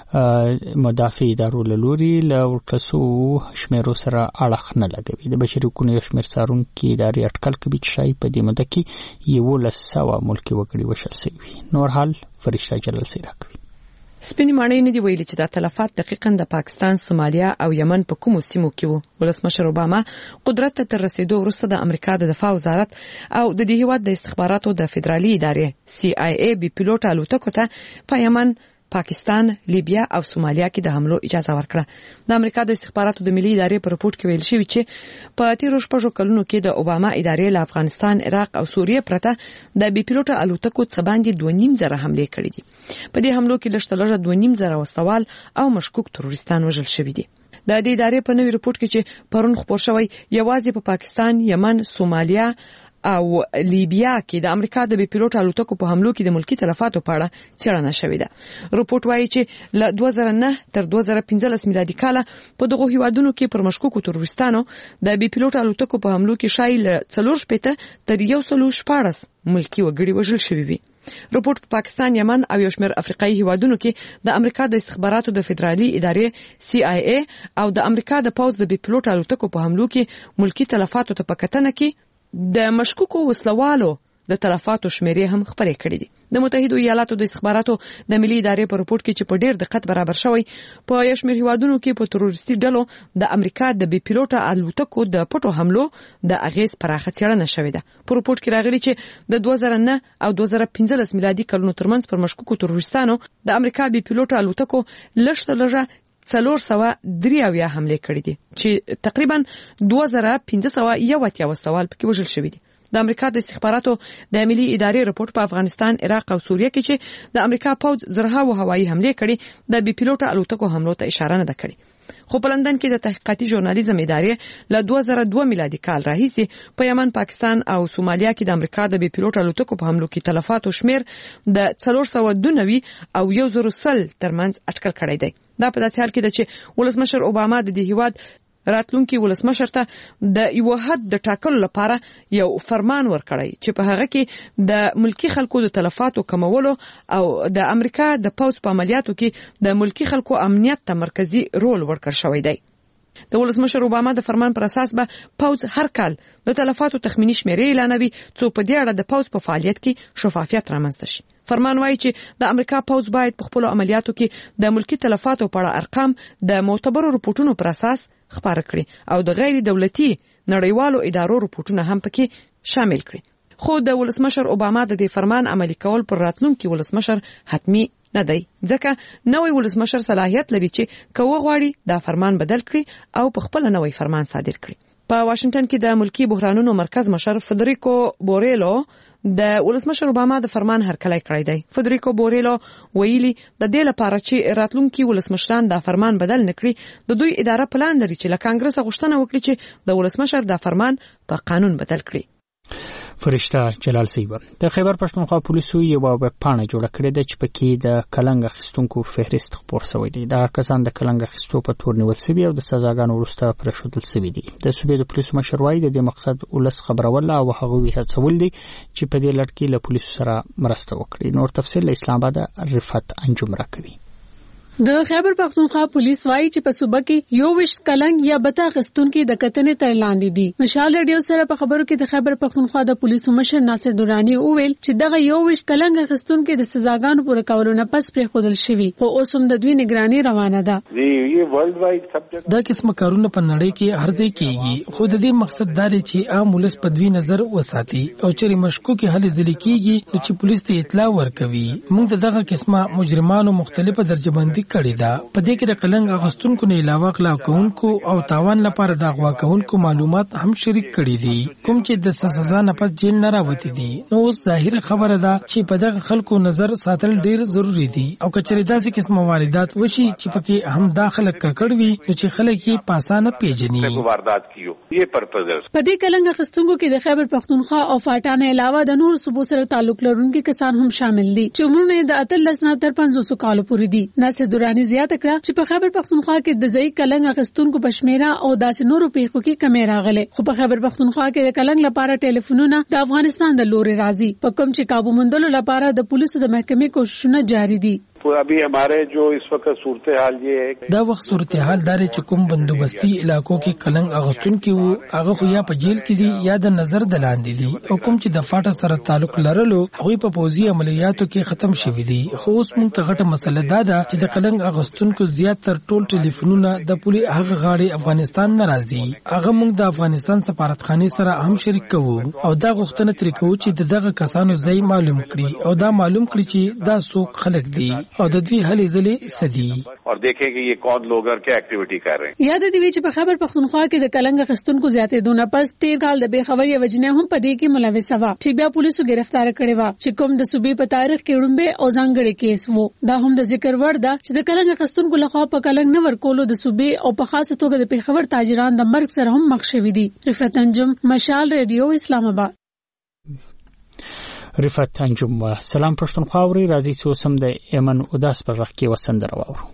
Speaker 1: مدافع ادارو له لوري له ورکسو شمیرو سره اړخ نه لګوي. د بشري حقوقو یو شمیر څارونکي ادارې اټکل کوي چې شاید په دې موده کې 1100 ملکي وګړي وژل شوي. نور حال فرشته جلال سیرا کوي.
Speaker 4: سپینې ماڼۍ نه دی ویلي چې دا تلفات دقیقاً د پاکستان، سومالیا او یمن په کومو سیمو کې وو. ولسمشر اوباما قدرت ته تر رسیدو وروسته د امریکا د دفاع وزارت او د دې هیواد د استخباراتو د فدرالي ادارې CIA بي پيلوټ الوتکو ته په یمن، پاکستان، لیبیا او سومالیا کې د حملو اجازه ورکړه. د امریکا د استخباراتو د ملي ادارې په رپورت کې ویل شوی چې په تیرو شپږو کلونو کې د اوباما ادارې له افغانستان، عراق او سوریه پرته د بي پيلوټ الوتکو څخه باندې 2.5 حملې کړې دي. په دې حملو کې لږ 2.5 وسوال او مشکوک تروریستان وژل شوي دي. د دې ادارې په نوي رپورت کې چې پرون خبر شوی یوازې په پاکستان، یمن، سومالیا او لیبیا کې د امریکا د بي پيلوټ الوتکو په حملو کې د ملکی تلفاتو په اړه څېړنه شوې ده. رپورت وايي چې له 2009 تر 2015 میلادي کال په دغه هیوادونو کې پر مشکوکو تروریستانو د بي پيلوټ الوتکو په حملو کې شایل 4 تر 114 ملکی وګړي وژل شوي وي. رپورت په پاکستان، یمن او یو شمېر افریقایي هیوادونو کې د امریکا د استخباراتو د فدرالي ادارې CIA او د امریکا د پوځ د بي پيلوټ الوتکو په حملو کې ملکی تلفاتو ته په کتنه کې د مشکوکو وسلوالو د تلفاتو شمیرې هم خبرې کړې دي. د متحده ایالاتو د استخباراتو د ملي ادارې په رپورت کې چې په ډېر دقت برابر شوی په یو شمېر هیوادونو کې په تروریستي ډلو د امریکا د بي پيلوټ الوتکو د پټو حملو د اغیز پراخه څېړنه شوې ده. په رپورت کې راغلي چې د 2009 او 2015 میلادي کلونو ترمنځ پر مشکوکو تروریستانو د امریکا بي پيلوټ الوتکو لږ 403 حملې کړې دي چې تقریبا 2500 وسوال پکې وژل شوي دي. د امریکا د استخباراتو د ملي ادارې رپورت په افغانستان، عراق او سوریه کې چې د امریکا پوځ زرهاو هوایي حملې کړي د بي پيلوټ الوتکو حملو ته اشاره نه کړي. خو په لندن کې د تحقیقاتي ژورنالیزم ادارې له 2002 میلادي کال راهیسې په یمن، پاکستان او سومالیا کې د امریکا د بي پيلوټ الوتکو په حملو کې تلفاتو شمیر د 492 او 100 ترمنځ اټکل کړی دی. دا په داسې حال کې ده چې ولسمشر اوباما د دې هیواد راتلونکي ولسمشر ته د یو حد د ټاکلو لپاره یو فرمان ورکړی چې په هغه کې د ملکی خلکو د تلفاتو کمولو او د امریکا د پوځ په عملیاتو کې د ملکی خلکو امنیت ته مرکزی رول ورکړ شوی دی. د ولسمشر اوباما د فرمان پر اساس به پوځ هر کال د تلفاتو تخمینی شمیرې اعلانوي څو په دې اړه د پوځ په فعالیت کې شفافیت رامنځته شي. فرمان وايي چې د امریکا پوځ باید په خپل عملیاتو کې د ملکی تلفاتو په اړه ارقام د معتبرو رپورټونو پر اساس خبره کړي او د غیر دولتي نړیوالو ادارو رپورټونه هم پکې شامل کړي. خو د ولسمشر اوباما د دې فرمان عملي کول پر راتلونکي ولسمشر حتمی نه دی، ځکه نوې ولسمشر صلاحیت لري چې کوه غواړي دا فرمان بدل کړي او په خپل نوې فرمان صادر کړي. په واشنگټن کې د ملکی بحرانونو مرکز مشر فدریکو بوریلو د ولسمشر اوباما د فرمان هرکلی کړی دی. فدریکو بوریلو ویلي د دې لپاره چې راتلونکي ولسمشران دا فرمان بدل نکړي، د دوی اداره پلان لري چې له کانګرس غوښتنه وکړي چې د ولسمشر دا فرمان په قانون بدل کړي.
Speaker 1: فرشته جلال سیبه د خیبر پښتونخوا پولیسو یو پاڼه جوړه کړې ده چې پکې د کلنګ اخیستونکو فهرست خپور شوی دی. دا کسان د کلنګ اخیستو په تور نیول شوي او د سزاګانو وروسته پرېښودل شوي دي. د صوبې د پولیسو مشر وایي د دې مقصد ولس خبرول او هغوی هڅول دي چې په دې لړ کې له پولیسو سره مرسته وکړي. نور تفصیل له اسلام آباد رفعت انجم راکوي.
Speaker 11: د خیبر پختونخوا پولیس وایي چې په صوبه کې یو وش کلنګ یا بتا غستونکو د کتنې تر لاندې دي. مشال ریډیو سره په خبرو کې د خیبر پختونخوا د پولیسو مشر ناصر دورانی وویل چې دغه یو وش کلنګ غستونکو د سزاګانو پوره کولو نه پس پرې خودل شوی خو اوس هم د دوی نگرانی روانه ده.
Speaker 12: دا قسمه کارونه په نړۍ کې هر ځای کیږي خو د دې مقصد دا دی چې عام ولس په دوی نظر وساتي او چې مشکوک هلي ځل کیږي نو چې پولیس ته اطلاع ورکوي. موږ دغه قسمه مجرمانو مختلفه درجه بندي کړی دا. په دې کې د کلنګ اغستونکو نه علاوه غلا کوونکو او تاوان لپاره د غوا کوونکو معلومات هم شریک کړي دي کوم چې د سزا نه پس جیل نه راوتی دي. نو اوس ظاهر خبره ده چې په دغه خلکو نظر ساتل ډیر ضروری دي او کچری داسې قسمه واردات وشي چې پکې هم داخله کړوي چې خلک یې پاسانه پیژني.
Speaker 11: په دې کلنګ اغستونکو کې د خیبر پختونخوا او فاټا نه علاوه د نور صوبو سره تعلق لرونکي کسان هم شامل دي چې عمرونه د 13 نه تر 500 کال پورې دي. ناصر دورانی زیاته کړه چې په خیبر پختونخوا کې د ځای کلنګ اغستونکو پښمیرا او داسې نورو پیښو کې کمی راغله خو په خیبر پختونخوا کې د کلنګ لپاره ټلیفونونه د افغانستان د لوري راځي په کوم چې काबू موندلو لپاره د پولیسو د محکمې کوششونه جاری دي.
Speaker 13: ابھی ہمارے جو اس وقت صورتحال یہ ہے
Speaker 12: دا وخت صورتحال دار چې کوم بندوبستي علاقو کې کلنګ اغستون کې وو هغه خو یا په جیل کې دي یا د نظر دلاندې دي او کوم چې د فاټا سره تعلق لرلو هغه په پوزي عملیاتو کې ختم شوی دي. خو اوس موږ ته غټه مسله ده چې د کلنګ اغستون کو زیات تر ټول ټلیفونونه د پولیس هغه غاړي افغانستان ناراضي. هغه موږ د افغانستان سفارتخانه سره هم شریک کوو او دا غوښتنه ترې کوو چې دغه کسانو ځای معلوم کړي او دا معلوم کړي چې دا څوک خلک دي او د دوی هلي ځلې سدي
Speaker 13: اور دیکھیں کہ یہ کون لوگ اور کیا ایکټیویټي کر رہے ہیں.
Speaker 11: یاد دی چې په خیبر پختونخوا کې د کلنګ اغستونکو زیاتې دونه پس 13 کال د بے خبري وجنه هم پدې کې ملوثه و چې بیا پولیسو گرفتار کړي و چې کوم د صوبې په تاریخ کې وړاندې او ځانګړي کیس وو. دا هم د ذکر وړ ده چې د کلنګ اغستونکو لخوا په کلنګ نه ورکولو د صوبې او په خاصه توګه د پیښور تاجران د مرګ سره هم مخ شوي دي. رفعت انجم مشال ریډیو اسلام آباد.
Speaker 1: رفعت انجم سلام پښتونخوا اوري راځي چې سم د ایمن وداس پر رخ کې وسندره واورو.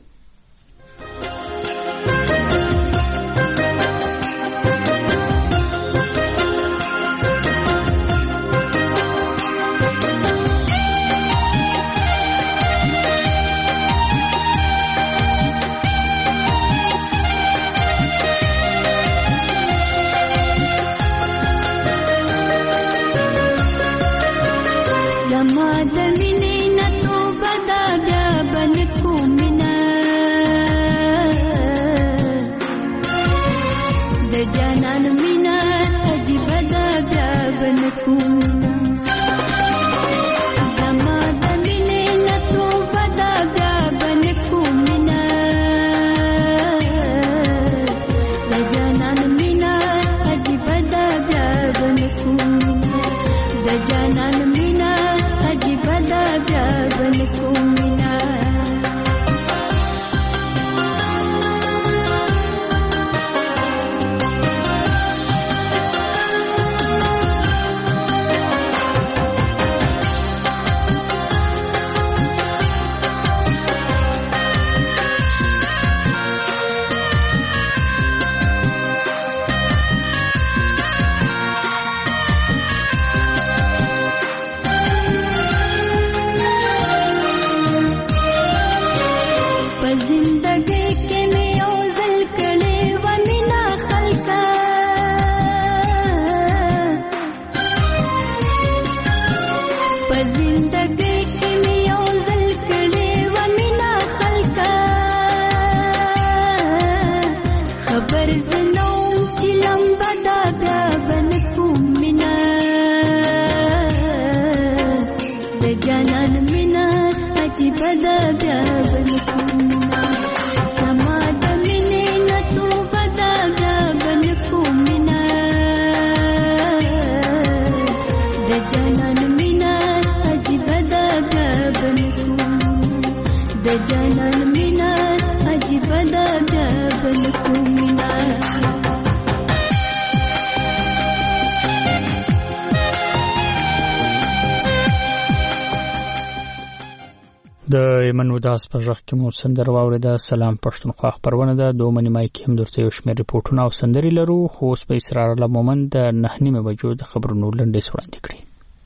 Speaker 1: د یمن وداس په ځخ کې مو سندر واوریده. سلام پښتونخوا خبرونه ده. دوه نیمای کې هم درته یو شمېر ریپورتونه او سندري لرو، خو اوس به اسرار الله مومن د 9 بجو د خبرونو لنډیز وړاندې کړي.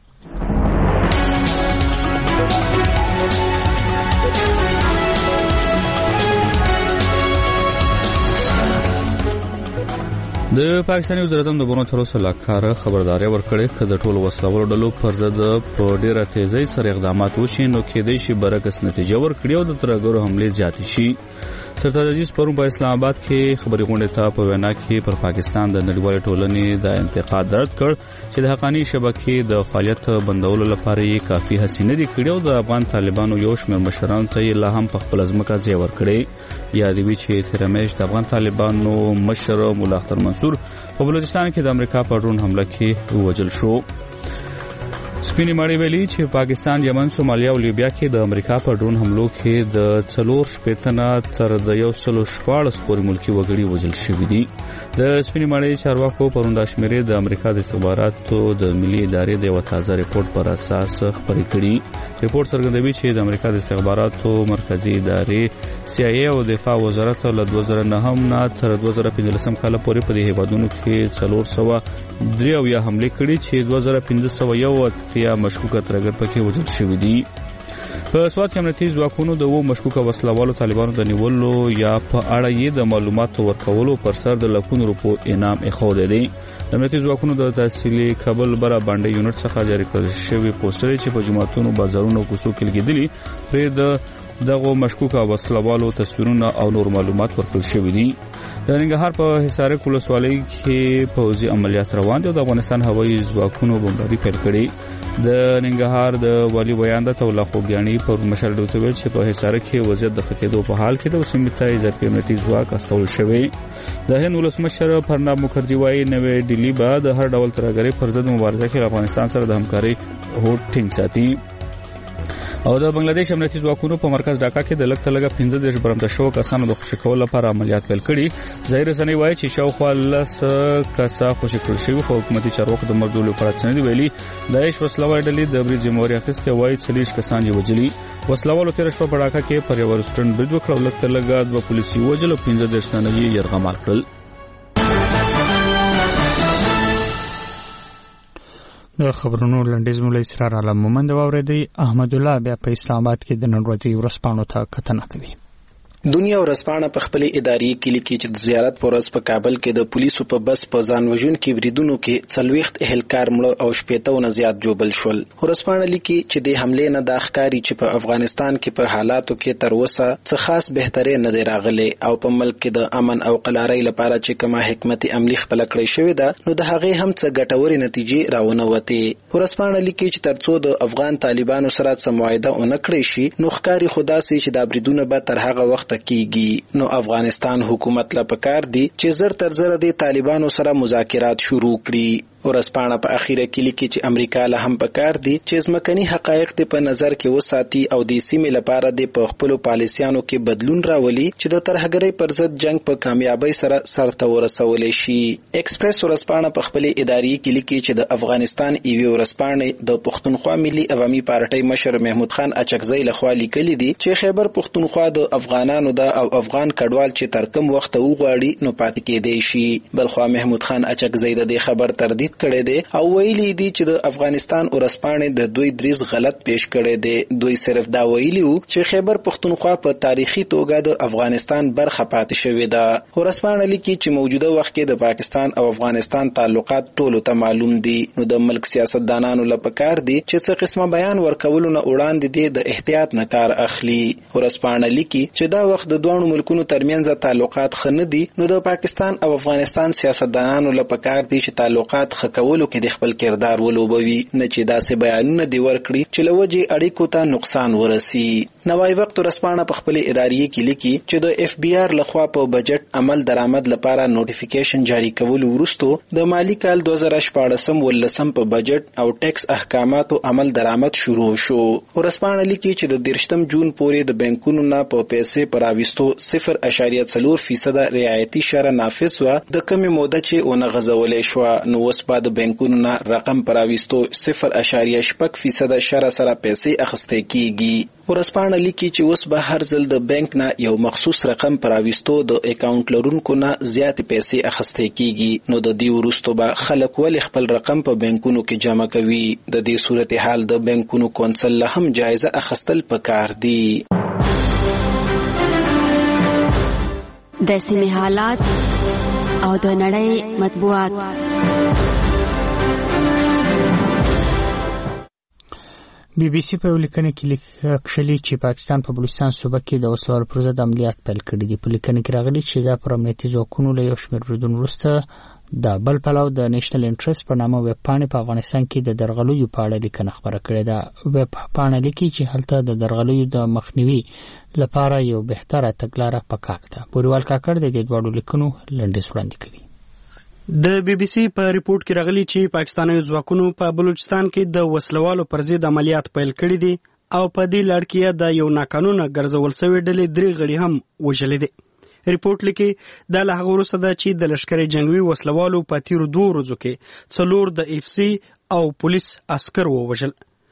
Speaker 2: د پاکستاني وزارت د بونو تر اوسه لاکاره خبرداري ورکړې چې د ټولو وسلو ډلو پر ضد په ډیره تیزی سره اقدامات وشي، نو کېدای شي برعکس نتیجه ورکړي او د ترګرو حمله زیاتې شي. سردار عزیز پرون په اسلام آباد کې خبري غونډه ته په وینا کې پر پاکستان د نړیوال ټولنې د انتقاد درد کړ چې د حقانی شبکې د فعالیت بندولو لپاره یې کافي هڅې نه دي کړې او د افغان طالبانو یو شمېر مشرانو ته لا هم په خپل ځمکه ځای ورکړي. یادوي چې تیرمیش د افغان طالبانو مشر مولا اختر منصور په بلوچستان کې د امریکا په ډرون حمله کې وژل شو. سپینې ماړې ویلي چې پاکستان، یمن، سومالیا او لیبیا کې د امریکا په ډرون حملو کې د 4 شپېتنه تر د 114 پورې ملکی وګړي وژل شوي دي. د سپینې ماړې چارواکو پرون د شمیرې د امریکا د استخباراتو د ملي ادارې د یو تازه ریپورت پر اساس خبرې کړي. ریپورت څرګندوي چې د امریکا د استخباراتو مرکزی ادارې CIA او دفاع وزارت له 2009 نه تر 2015 کال پورې په دې هیوادونو کې 403 حمله کړي چې 2501 یا مشکوکه ترګر پکې وژل شوی دي. په سواد کې امنیتي ځواکونو د مشکوکه وسلوالو طالبانو د نیولو یا په اړه یې د معلوماتو ورکولو پر سر د لکونو روپو انعام اخوده دي. د امنیتي ځواکونو د تحصیلي کابل برا باندې یونټ څخه جاری کړل شوی پوسټر چې په جماعتونو بازارونو کوڅو کې لګیدلی پر دغه مشکوکه وسلوالو تصویرونه او نور معلومات ورکړل شوی دي. د ننګرهار په حصار کولسوالۍ کې پوځي عملیات روان دي او د افغانستان هوایي ځواکونو بمباري پیل کړې. د ننګرهار د والی بیان د تولا خوګیانی پر مشر ډوته ویل چې په حصار کې وضعیت د خطېدو په حال کې د سیمې اضافي امنیتي ځواک استول شوی. د هند ولسمشر پرناب مخرجي وايي نوې ډیلی بعد هر ډول ترګری پر ضد مبارزه کې افغانستان سره د همکاري هوډ ټینګ ساتي. او د بنگلاديش امنیتي ځواکونو په مرکز ډاکا کې د لږ 15 برمته شو کسانو د خوشی کولو لپاره عملیات پیل کړي. ظاهر رسنۍ وایي چې شاوخوا 10 کسا خوشی کړل شوی، خو حکومتي چارواکو د مرګ لپاره څه نه دی ویلي. داعش وسلوال ډلې د بریج جمهوریت اخیسته وایي 40 کسان یې وژلي. وسلوالو تیر شپه په ډاکا کې پر یو رستورانت برید وکړ او لږ 2 پولیسي وژل او 15 تنه یې يرغمال کړل.
Speaker 1: د خبرونو لنډیز مولا اسرار الله مومن د واوریدي. احمد الله بیا په اسلام آباد کې د نن ورځې ورسپانو ته کتنه کوي.
Speaker 14: دنیا ورسپانه په خپل اداري کې لیکي چې د زیارت پورس په کابل کې د پولیسو په بس په ځان وژن کې بریدونو کې 40 اهلکار مړ او 70 نه زیات جوبل شول. ورسپانه لیکي چې د حمله نه د ښکاری چې په افغانستان کې په حالاتو کې تر اوسه څه خاص بهتري نه دی راغلي او په ملک کې د امن او قلارۍ لپاره چې کومه حکمت عملی خپل کړی شوی ده نو د هغه هم څه ګټوري نتیجې راونه وته. ورسپانه لیکي چې ترڅو د افغان طالبانو سره څه معاهده ونکړي شي نو ښکاری خدا سي چې د بریدونو به تر هغه وخت کیږي. نو افغانستان حکومت لا پکار دی چې زر تر زر د طالبانو سره مذاکرات شروع کړي. ورسپانه په اخیره کې لیکي چې امریکا له هم پکار دی چې ځمکني حقایق په نظر کې وساتي او د سیمې لپاره د خپل پالیسیانو کې بدلون راولي چې د ترهګرۍ پر ضد جنگ په کامیابی سره سرته ورسول شي. ایکسپریس ورسپانه په خپل اداري کې لیکي چې د افغانستان ایوی ورسپانه د پښتونخوا ملي عوامي پارټۍ مشر محمود خان اچکزی لخوا لیکلي دي چې خیبر پښتونخوا د افغانانو د او افغان کډوال چې تر کوم وخت وغواړي نو پاتې کېدی شي. بلخوا محمود خان اچکزی د خبر تردید کړی دی او ویلي دي چې د افغانستان ورسپانه د دوی دریز غلط پیش کړی دی. دوی صرف دا ویلي وو چې خیبر پښتونخوا په تاریخي توګه د افغانستان برخه پاتې شوې ده. ورسپانه لیکي چې موجوده وخت کې د پاکستان او افغانستان تعلقات ټولو ته معلوم دي نو د ملک سیاستدانانو لپاره دي چې څه قسمه بیان ورکولو نه وړاندې دي د احتیاط نه کار اخلي. ورسپانه لیکي چې دا وخت د دوه ملکونو ترمنځ تعلقات خنه دي نو د پاکستان او افغانستان سیاستدانانو لپاره دي چې تعلقات خکولو کې د خپل کردار ولوبوي نه چې داسې بیانونه دی ورکړي چې لوجه اړیکو ته نقصان ورسي. نوای وخت ورسپانه په خپل اداري کې لیکي چې د FBI لخوا په بجټ عمل درآمد لپاره نوټیفیکیشن جاری کول وروسته د مالی کال 2014-15 په بجټ او ټیکس احکاماتو عمل درآمد شروع شو. ورسپانه لیکي چې د 30 جون پورې د بانکونو نه په پیسې پراويستو 0.4% رعایتي شرط نافذ و د کمی موده چې اون غزولې شو نو وس لخوا د بانکونو نه رقم پراويستو 0.6% شره سره پیسې اخیستل کیږي. ورسپانه لیکي چې اوس به هر ځل د بانک نه یو مخصوص رقم پراويستو د اکاونټ لرونکو نه زیات پیسې اخیستل کیږي. نو د دې وروسته به خلک ول خپل رقم په بانکونو کې جمع کوي. د دې صورتحال د بانکونو کونسل له هم جایزه اخیستل پکار دي.
Speaker 15: د سیمې حالات او د نړۍ مطبوعات.
Speaker 1: بي بي سي په لیکنه کې لیکلي چې پاکستان په بلوچستان صوبه کې د وسلوال پر ضد عملیات پیل کړي دي. په لیکنه کې راغلي چې دا پر امنیتي ځواکونو له یو شمېر بریدونو وروسته د بل پلو د نېشنل انټرست په نامه ویب پاڼې په افغانستان کې د درغلیو په اړه لیکنه خبره کړې ده. ویب پاڼه لیکي چې هلته د درغلیو د مخنیوي لپاره یو بهتره تګلاره پکار ده. پوریوال کاکړ د دې دوه لیکنو لنډیز وړاندې کوي.
Speaker 16: د بي بي سي په ریپورت کې راغلي چې پاکستاني ځواکونو په بلوچستان کې د وسلوالو پر ضد عملیات پیل کړي دي او په دې لړ کې د یو ناقانونه ګرځول شوی ډلې 3 غړي هم وژلې دي. ریپورت لیکي د له هغه وروسته ده چې د لشکري جنگوي وسلوالو په تیرو 2 ورځو کې 4 د اف سي او پولیس عسكر ووژل.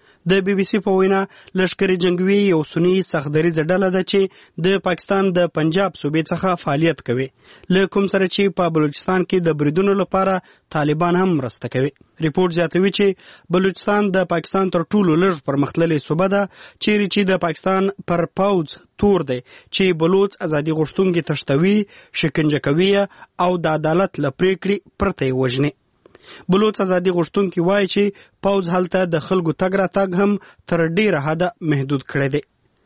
Speaker 16: د بي بي سي په وینا لشکري جنگوي یو سنی سختدریز ډله ده چې د پاکستان د پنجاب صوبې څخه فعالیت کوي. له کوم سره چې په بلوچستان کې د بریدونو لپاره طالبان هم مرسته کوي. ریپورت زیاتوي چې بلوچستان د پاکستان تر ټولو لږ پرمختللې صوبه ده چې د پاکستان پر پوځ تور دی چې بلوچ ازادي غوښتونکي تشتوي، شکنجه کوي او د عدالت لپریکړي پرته وژني. بلوچ ازادي غوښتونکي وایي چې پوځ هلته د خلکو تګ راتګ هم تر ډیره حده محدود کړی دی.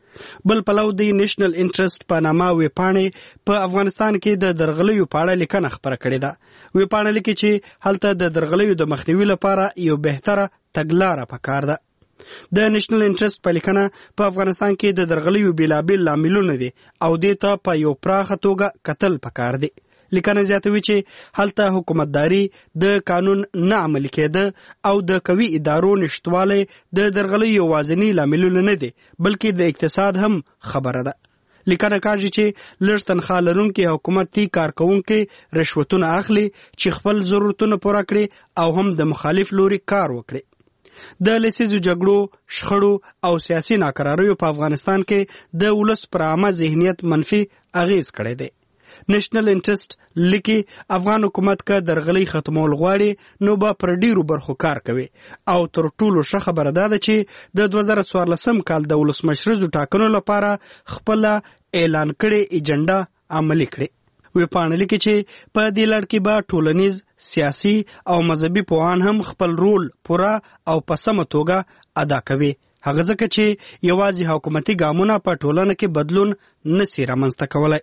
Speaker 16: بل پلو د نېشنل انټرست په نامه ویپاڼې په افغانستان کې د درغلیو په اړه لیکنه خبره کړې ده. ویپاڼه لیکي چې هلته د درغلیو د مخنیوي لپاره یو بهتره تګلاره پکار ده. د نېشنل انټرست په لیکنه په افغانستان کې د درغلیو بیلابیل لاملونه دي او دې ته په یو پراخه توګه کتل پکار دي. لیکنه زیاتوي چې هلته حکومتداري د قانون نه عملي کېده او د قوي ادارو نشټوالی د درغلیو یوازینی لاملونه نه دي بلکې د اقتصاد هم خبره ده. لیکنه کاږي چې لږ تنخواه لرونکي حکومتي کارکوونکي رشوتونه اخلي چې خپل ضرورتونه پوره کړي او هم د مخالف لوري کار وکړي. د لسیزو جګړو، شخړو او سیاسي ناکراریو په افغانستان کې د ولس پر عامه ذهنیت منفي اغیز کړی دی. نېشنل انټرست لیکي افغان حکومت که درغلي ختمول غواړي نو به پر ډیرو برخو کار کوي او تر ټولو ښه خبره ده چې د 2014 کال د ولسمشریزو ټاکنو لپاره خپل اعلان کړي ایجنډا عملي کړي. ویپاڼه لیکي چې په دې لړ کې به ټولنیز، سیاسي او مذهبي پوهان هم خپل رول پوره او په سمه توګه ادا کوي. هغه ځکه چې یوازې حکومتي ګامونه په ټولنه کې بدلون نشي رامنځته کولی.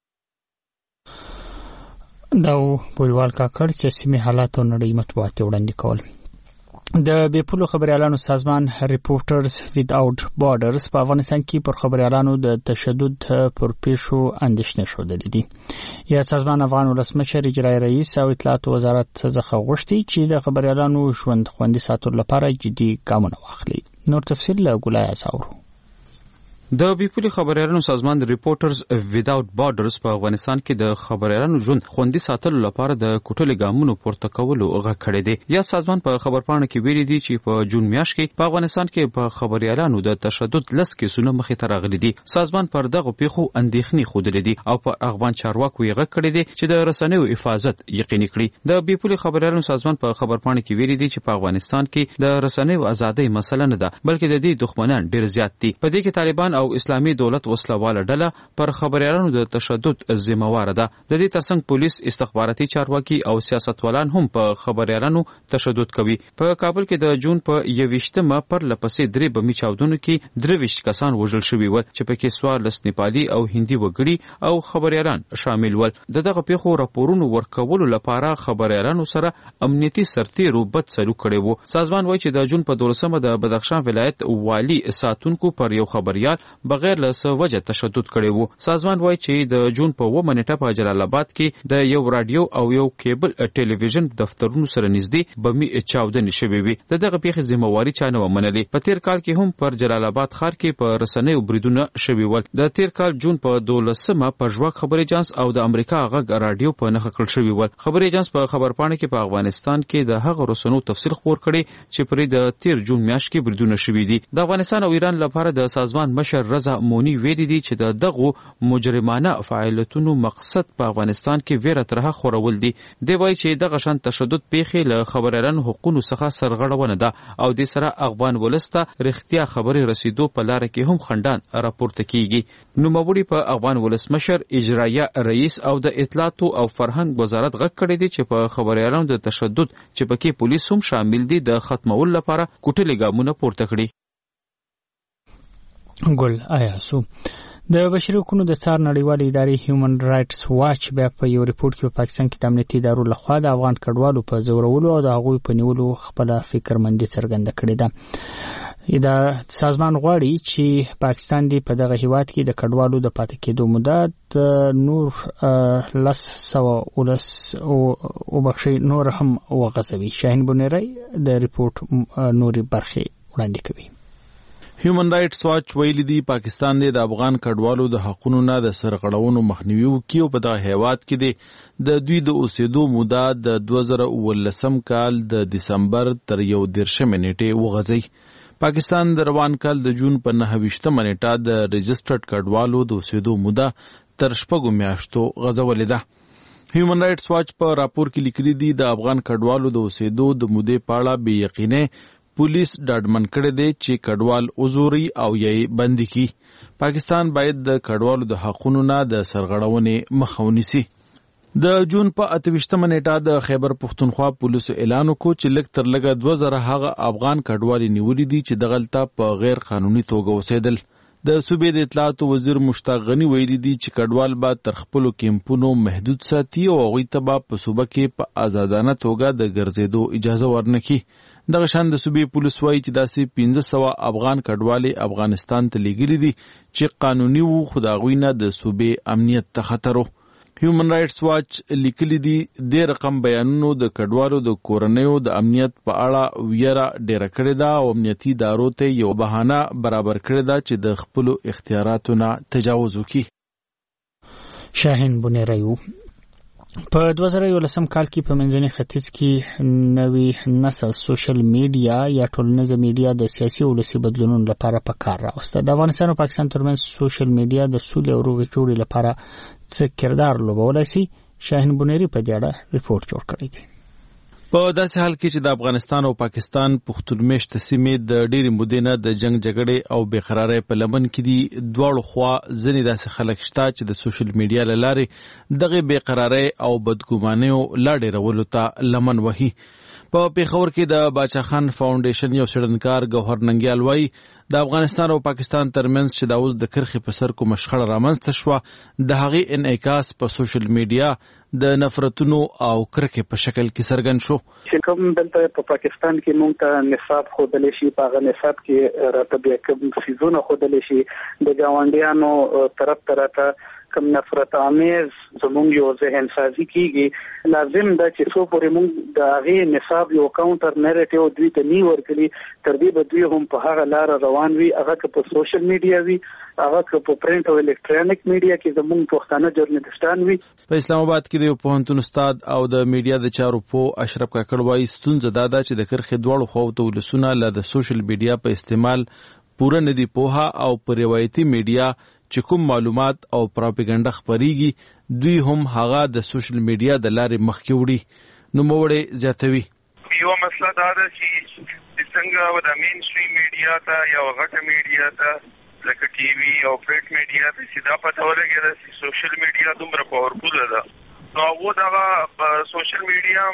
Speaker 1: دا پوریوال کاکړ چې سیمې حالات او نړۍ مطبوعات وړاندې کول. د بیپولو خبريالانو سازمان ریپورټرز ویداوټ بارډرز په افغانستان کې پر خبريالانو د تشدد پر پیښو اندېښنه شودلې دي. یا سازمان افغان ولسمشر اجرایی رئیس او اطلاعات وزارت څخه غوښتي چې د خبريالانو ژوند خوندي ساتلو لپاره جدي ګامونه واخلي. نور تفصیل له ګولای اساورو.
Speaker 2: د بیپولي خبريالانو سازمان ریپورټرز ویداوټ بارډرز په افغانستان کې د خبريالانو ژوند خوندي ساتلو لپاره د کوټلې ګامونو پورته کولو غږ کړی دی. یا سازمان په خبرپاڼه کې ویلي دي چې په جون میاشت کې په افغانستان کې په خبريالانو د تشدد لس کیسونه مخې ته راغلي دي. سازمان پر دغه پیښو اندېښنې خوده دي او په افغان چارواکو یې غږ کړی دی چې د رسنیو حفاظت یقیني کړي. د بیپولي خبريالانو سازمان په خبرپاڼه کې ویلي دي چې په افغانستان کې د رسنیو ازادۍ مسله نه ده بلکې د دې دښمنان ډیر زیات دي. په دې کې طالبان او اسلامي دولت وسلواله ډله پر خبريالانو د تشدد ذمہوار ده. د دې ترڅنګ پولیس، استخباراتي چارواکي او سیاستوالان هم په خبريالانو تشدد کوي. په کابل کې د جون په 21مه پر لپسې 3 بمي چاودنو کې 23 کسان وژل شوي ول چې پکې 14 نیپالي او هندي وګړي او خبريالان شامل ول. دغه پیښو راپورونو ورکولو لپاره خبريالانو سره امنیتي سرتیرو بد سلوک کړی وو. سازمان وایي چې د جون په 12مه د بدخشان ولایت والی ساتونکو پر یو خبريال بغیر له وجه تشدد کړی وو. سازمان وایي چې د جون په 9 نیټه په جلال آباد کې د یو رادیو او یو کیبل ټلویزیون دفترونو سره نږدې بمي چاودنې شوې وي. دغه پیښې ذمہواری چا نه ومنلې. په تیر کال کې هم پر جلال آباد ښار کې په رسنیو بریدونه شوي ول. د تیر کال جون په 12مه په ژواک خبري اجانس او د امریکا غږ رادیو په نخښه کړل شوی ول. خبري اجانس په خبرپاڼه کې په افغانستان کې د هغه رسنیو تفصیل خبر کړي چې پرې د تیر جون میاشت کې بریدونه شوي دي. د افغانستان او ایران لپاره د سازمان مشر رضا مونی ویلي دي چې د دغه مجرمانه فعالیتونو مقصد په افغانستان کې ویره ترها خورول دي. دی وایي چې دغه شان تشدد پیښې له خبريالانو حقوقو څخه سرغړونه ده او د سره افغان ولسته رښتیا خبري رسیدو په لار کې هم خندان راپورته کیږي. نوموړي په افغان ولسمشر اجرایه رئیس او د اطلاعات او فرهنګ وزارت غږ کړی دی چې په خبريالانو د تشدد چې پکې پولیس هم شامل دي د ختمولو لپاره کوټلې ګامونه پورته کړي.
Speaker 1: ګل آیاسو د بشري حقوقو د څار نړیوالې ادارې هیومن رائټس واچ بیا په یو ریپورت کې په پاکستان کې د امنیتي ادارو لخوا د افغان کډوالو په زورولو او د هغوی په نیولو خپل فکرمندي څرګنده کړې ده. دا سازمان غواړي چې پاکستان دی په دغه هیواد کې د کډوالو د پاتې کېدو مدت نور نور هم وغځوي. شاهین بنيري د ریپورت نوري برخه وړاندې کوي.
Speaker 17: هیومن رائټس واچ ویلي دی پاکستان د افغان کډوالو د حقوقو نه د سرغړونو مخنیوي وکړي او په دغه هیواد کې د دوی د اوسېدو موده د 2019 کال د دسمبر تر 11 نیټې وغځي. پاکستان د روان کال د جون په 29 نیټه د رجسټرډ کډوالو د اوسېدو موده تر 4 میاشتو غځولې ده. هیومن رائټس واچ په راپور کې لیکلي دی د افغان کډوالو د اوسېدو د مودې په اړه بې یقینه پولیس ډاډمن کړی دی چې کډوال ازوري او یې بندي کی. پاکستان باید د کډوالو د حقوقو نه د سرغړونې مخه ونیسي. د جون په 28 نیټه د خیبر پختونخوا پولیسو اعلان وکړ چې لږ تر لږه 2000 هغه افغان کډوالي نیولې دي چې دغلته په غیر قانوني توګه اوسېدل. د صوبې د اطلاعات وزیر مشتاق غنی ویلي دي چې کډوال به تر خپل کیمپونو محدود ساتي او هغوی ته به په صوبه کې په آزادانه توګه د ګرځېدو اجازه ورنکړي. دغه شان د صوبې پولیس وایي چې داسې 1500 افغان کډوالي افغانستان ته لیږلي دي چې قانوني وو خو د هغوی نه د صوبې امنیت ته خطر و. هیومن رائټس واچ لیکلي دي د رقم بیانونو د کډوالو د کورنیو د امنیت په اړه ویره ډیره کړې ده او امنیتي ادارو ته یو بهانه برابر کړې ده چې د خپلو اختیاراتو نه تجاوز وکړي.
Speaker 1: شاهین بنيري په 2011 کال کې په منځني ختیځ کې نوې نسل سوشل میډیا یا ټولنیزه میډیا د سیاسي او ولسي بدلونونو لپاره په کار راوسته. د افغانستان او پاکستان ترمنځ سوشل میډیا د سولې او روغې جوړې لپاره څه کردار لوبولی شي. شاهین بنيري په دې اړه ریپورت جوړ کړی دی.
Speaker 17: په داسې حال کې چې د افغانستان او پاکستان پښتونمېشت سیمې د ډېرې مودې نه د جنگ جګړې او بېقرارۍ په لمن کې دي. دواړو خوا ځینې داسې خلک شته چې د سوشل میډیا له لارې دغې بېقرارۍ او بدګمانیو لا ډېرولو ته لمن وهي. په پیښور کې د باچا خان فاونډیشن یو څېړنکار ګوهر ننګیال وایي د افغانستان او پاکستان ترمنځ چې دا اوس د کرښې په سر کومه شخړه رامنځته شوه د هغې انعکاس په سوشل میډیا د نفرتونو او کرکې په شکل کې څرګند شو.
Speaker 8: چې کوم دلته په پاکستان کې مونږ ته نصاب ښودلی شي په هغه نصاب کې راته بیا کوم څیزونه ښودلی شي د ګاونډیانو طرف ته راته کوم نفرت آمیز زمونږ یو ذهن سازي کیږي. لازم ده چې څو پورې مونږ د هغې نصاب یو کاونټر نیریټیو دوی ته نی ورکړي تر دې به دوی هم په هغه لاره روان وي هغه که په سوشل میډیا وي هغه که په پرنټ او الکترونیک میډیا کې زمونږ پښتانه جرنالستان وي.
Speaker 17: په اسلام آباد کې د یو پوهنتون استاد او د میډیا د چارو په اشرف کاکړ وایي ستونزه دا ده چې د کرښې دواړو خواو ته ولسونه له د سوشل میډیا په استعمال پوره نه دي پوهه او پر روایتي میډیا چې کوم معلومات او پراپګاندا خپريږي دوی هم هغه د سوشل میډیا د لارې مخکې وړي. نوموړی زیاتوي
Speaker 18: یو مسله دا ده چې څنګه د مین سټریم میډیا ته یا غټه میډیا ته لکه ټي وي او پرنټ میډیا ته چې دا پته ولګي چې سوشل میډیا دومره پاورفول ده نو هغه د سوشل میډیا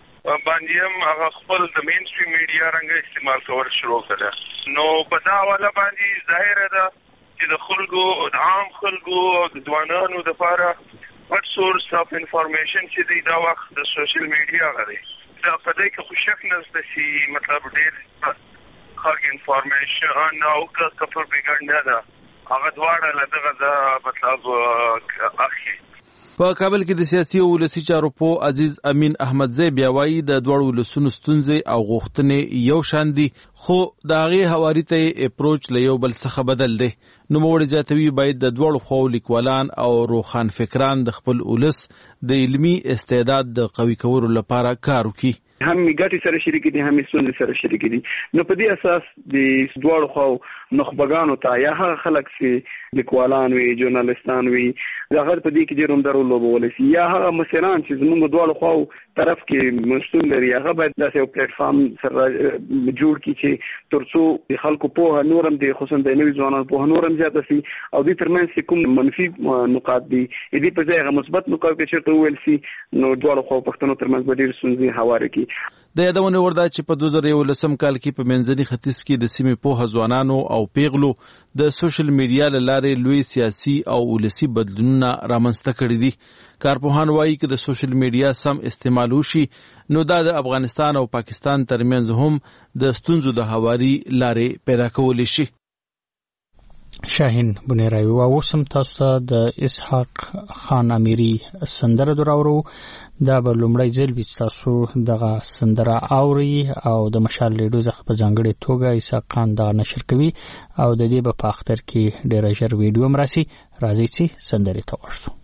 Speaker 18: باندې هم هغه خپل د مین سټریم میډیا رنګ استعمال کول شروع کړل. نو په دا والا باندې ظاهر ده چې د خلکو د عام خلکو او د ځوانانو لپاره پټ سورس اف انفارمیشن چې دی دا وخت د سوشل میډیا غوړي دا په دې کې خو شک نشته چې مطلب ډېر ښه انفارمیشن او که پروپاګاندا ده هغه دواړه لدغه د مطلب اخی.
Speaker 17: په کابل کې د سیاسي او ولسي چارو په عزیز امین احمدزی بیا وایي د دوړو ولسونو ستونزې او غوښتنې یو شان دي، خو د هغې هواري ته اپروچ له یو بل څخه بدل دی. نوموړی زیاتوي باید د دوړو خواو لیکوالان او روښان فکران د خپل ولس د علمي استعداد د قوي کولو لپاره کار وکړي.
Speaker 19: هم ګټي سره شریک دي، هم ستونزې سره شریک دي. نو په دې اساس د دوړو خواو نخبګانو ته یا هغه خلک چې لیکوالان وي، ژورنالیستان وي، هغه په دې کې ډېر هم درول لوبولی شي، یا هغه مشران چې زموږ دوړو خواو طرف کې مسؤل لري، هغه باید داسې یو پلیټ فارم سره جوړ کړي چې تر څو د خلکو پوهه نور هم د خصوصا د نوي ځوانانو پوهه نور هم زیاته شي او دې ترمنځ چې کوم منفي نقاط دي دې په ځای هغه مثبت نقاط کې چېرته وویل شي، نو دواړو خواو پښتنو ترمنځ به ډېرې ستونزې هوارې کړي.
Speaker 17: د یادونې وړ ده چې په 2011 کال کې په منځني ختیځ کې د سیمې پوهه ځوانانو او پیغلو د سوشل میډیا له لارې لوی سیاسي او ولسي بدلونونه رامنځته کړي دي. کارپوهان وایي چې د سوشل میډیا سم استعمال وشي نو دا د افغانستان او پاکستان ترمنځ هم د ستونزو د هواري لارې پیدا کولی شي.
Speaker 1: شاهین بنیراوی او اوسم تاسو ته د اسحاق خان امیری سندره دراورو. دا به لومړی ځل وي تاسو دغه سندره اوري او د مشال ریډیو څخه په ځانګړې توګه اسحاق خان دا نشر کوي او د دې په اختر کې ډېر ژر ویډیو مراسي. راځي چې سندره ته ورشو.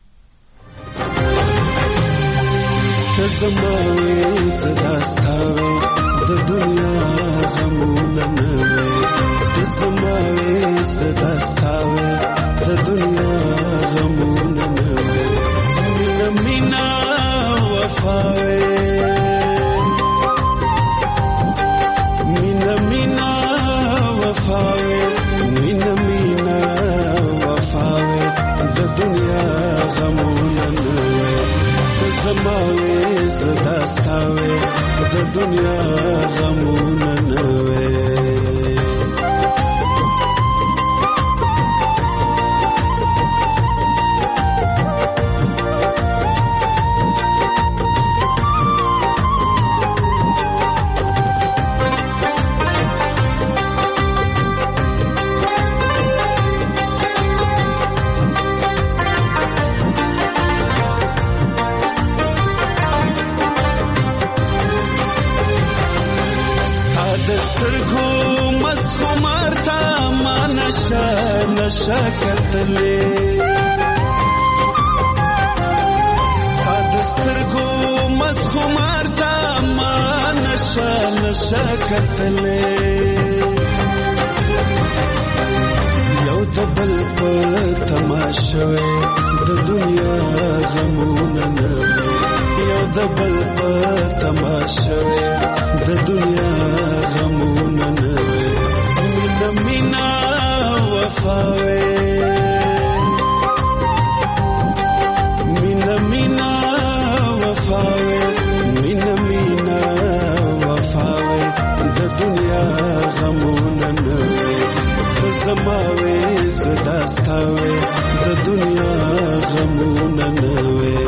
Speaker 20: تزموي صداستاوي د دنیا غمونه نه تزموي صداستاوي د دنیا غمونه نه مینا وفاوي مینا وفاوي مینا وفاوي د دنیا غمونه نه تزموي صداستاوي د دنیا غمونه نه شکتلې ستاد سترګو مسخمار تا ما نشه کتلې یو د بل په تماشوي د دنیا غمونه نه یو د بل په تماشوي د دنیا غمونه نه مینا وفاوي مینا وفاوي مینا وفاوي د دنیا غمونه نه تزموي صداستاوي د دنیا غمونه نه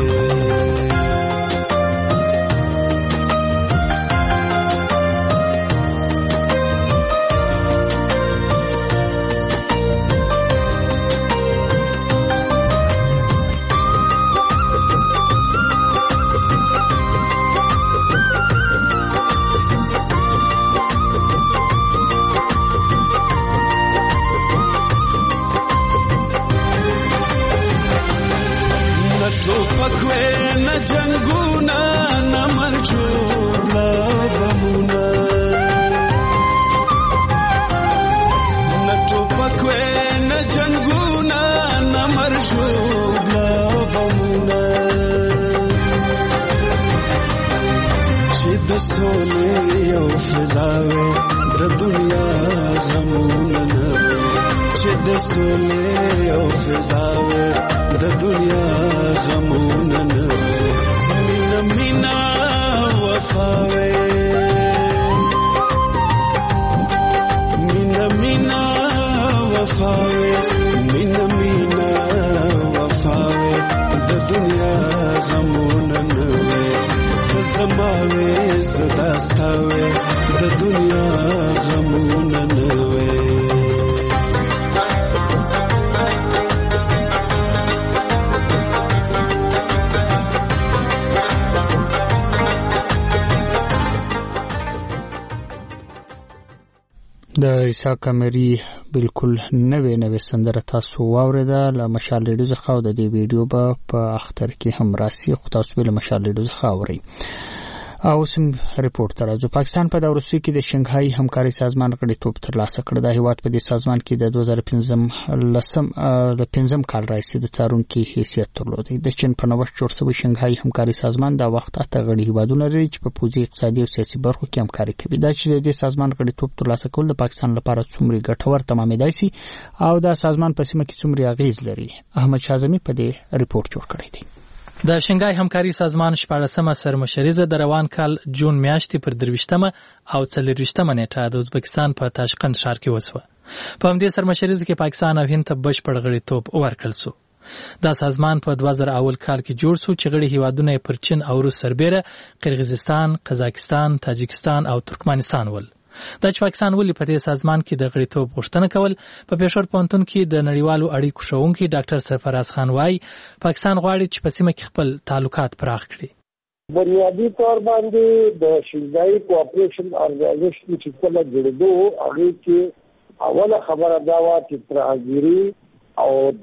Speaker 20: جنگونا نمرجوب لبمونا نتوپکوی نجنگونا نمرجوب لبمونا چی د سولې یو فضاوي د دنیا غمونه چی د سولې یو فضاوي د دنیا غمونه مینا وفاوي مینا وفاوي مینا وفاوي د دنیا غمونه نه زماوي صداستاوي د دنیا غمونه نه
Speaker 1: د عیسی قمری بالکل نوې سندره تاسو واوریده له مشال ریډیو څخه او د دې ویډیو په اختر کې هم راسي خو تاسو به له مشال ریډیو څخه اورئ. او سم ریپورت ترازو پاکستان په داروسي کې د شنغهای همکاري سازمان غړیتوب ترلاسه کړ. د هیواد په دې سازمان کې د 2015 کال راځي د څارونکو حیثیت درلود. د چین په نوښت جوړ شوی شنغهای همکاري سازمان د وخت اته غړي هیوادونه لري چې په پوځي اقتصادي او سیاسي برخو کې همکاري کوي. دا چې د دې سازمان غړیتوب ترلاسه کول د پاکستان لپاره څومره ګټور تمامېدای شي او دا سازمان په سیمه کې څومره اغیز لري احمد شازمی په دې ریپورت جوړ کړی دی.
Speaker 21: د شنغهای همکاري سازمان 14مه سرمشریزه د روان کال جون میاشتې پر 23مه او 24مه نیټه د ازبکستان په تاشقند ښار کې وسوه. په همدې سرمشریزه کې پاکستان او هند ته بشپړ غړیتوب ورکړل شو. دا سازمان په 2001 کال کې جوړ شو چې غړي هیوادونه پر چین او روس سربېره قرغیزستان، قزاقستان، تاجکستان او ترکمنستان ول. دا چې پاکستان ولې په دې سازمان کې د غړیتوب غوښتنه کول په پېښور پوهنتون کې د نړیوالو اړیکو ښوونکي ډاکټر سرفراز خان وايي پاکستان غواړي چې په سیمه کې خپل تعلقات پراخ کړي.
Speaker 22: بنیادی طور باندې د شنغهای کوآپریشن ارګنایزیشن چې کله جوړېدو هغه کې اوله خبره دا و چې ترهګیري او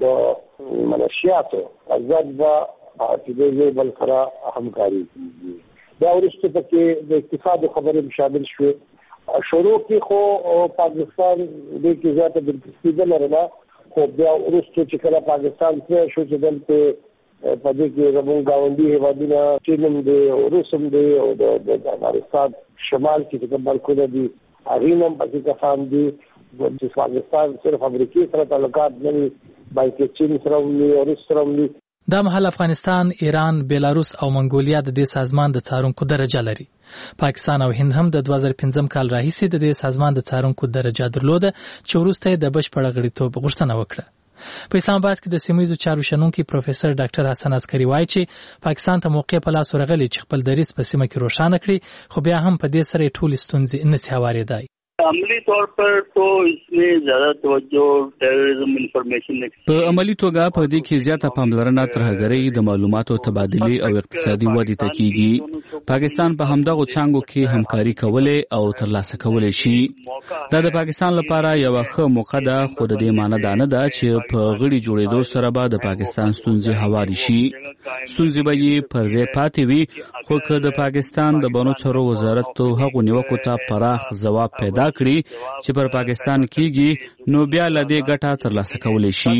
Speaker 22: د منشیاتو ازاد و چې د بل سره همکاري کوي. دا ورسته پکې د اقتصاد خبرې شامل شوه. شروع کې خو پاکستان د کې زیاته دلچسپي لرله خو بیا ورسته چې کله پاکستان کې شو چې دلته په دې کې زموږ گاونډي هیوادونه چین دی او روسم دی او د افغانستان شمال کې کوم ملکونه دي هغه هم پکې کفان دي چې پاکستان صرف امریکای سره تعلقات نه لري بلکې چین سره او روس سره لري.
Speaker 21: دا مهال افغانستان، ایران، بیلاروس او منګولیا د دې سازمان د څارونکو درجه لري. پاکستان او هند هم د 2015 کال راهیسې د دې سازمان د څارونکو درجه درلوده چې وروسته د بشپړ غړیتوب غوښتنه وکړه. په اسلام آباد کې د سیمایي چارو شنونکي پروفیسور ډاکټر حسن عسکري وایي چې پاکستان ته موقع په لاس ورغلی چې خپل دریځ په سیمه کې روښانه کړي خو بیا هم په دې سره ټول ستونزې نشي هوارېدای.
Speaker 23: عملی طور پر تو اس میں زیادہ توجہ ٹیررزم انفارمیشن
Speaker 2: په عملی توګه په دې کې زیاته پاملرنه ترهګرۍ د معلوماتو تبادله او اقتصادي ودې ته کیږي. پاکستان په همدغه څانګو کې همکاري کولای او ترلاسه کولای شي. دا د پاکستان لپاره یو ښه موقع ده خو د دې معنی دا نه ده چې په غړي جوړېدو سره به د پاکستان ستونزې هواري شي. ستونزې به یې پر ځای پاتې وي خو که د پاکستان د بنو چارو وزارت هغو نیوکو ته پراخ ځواب پیدا کړي چې پر پاکستان کېږي نو بیا له دې ګټه ترلاسه کولی شي.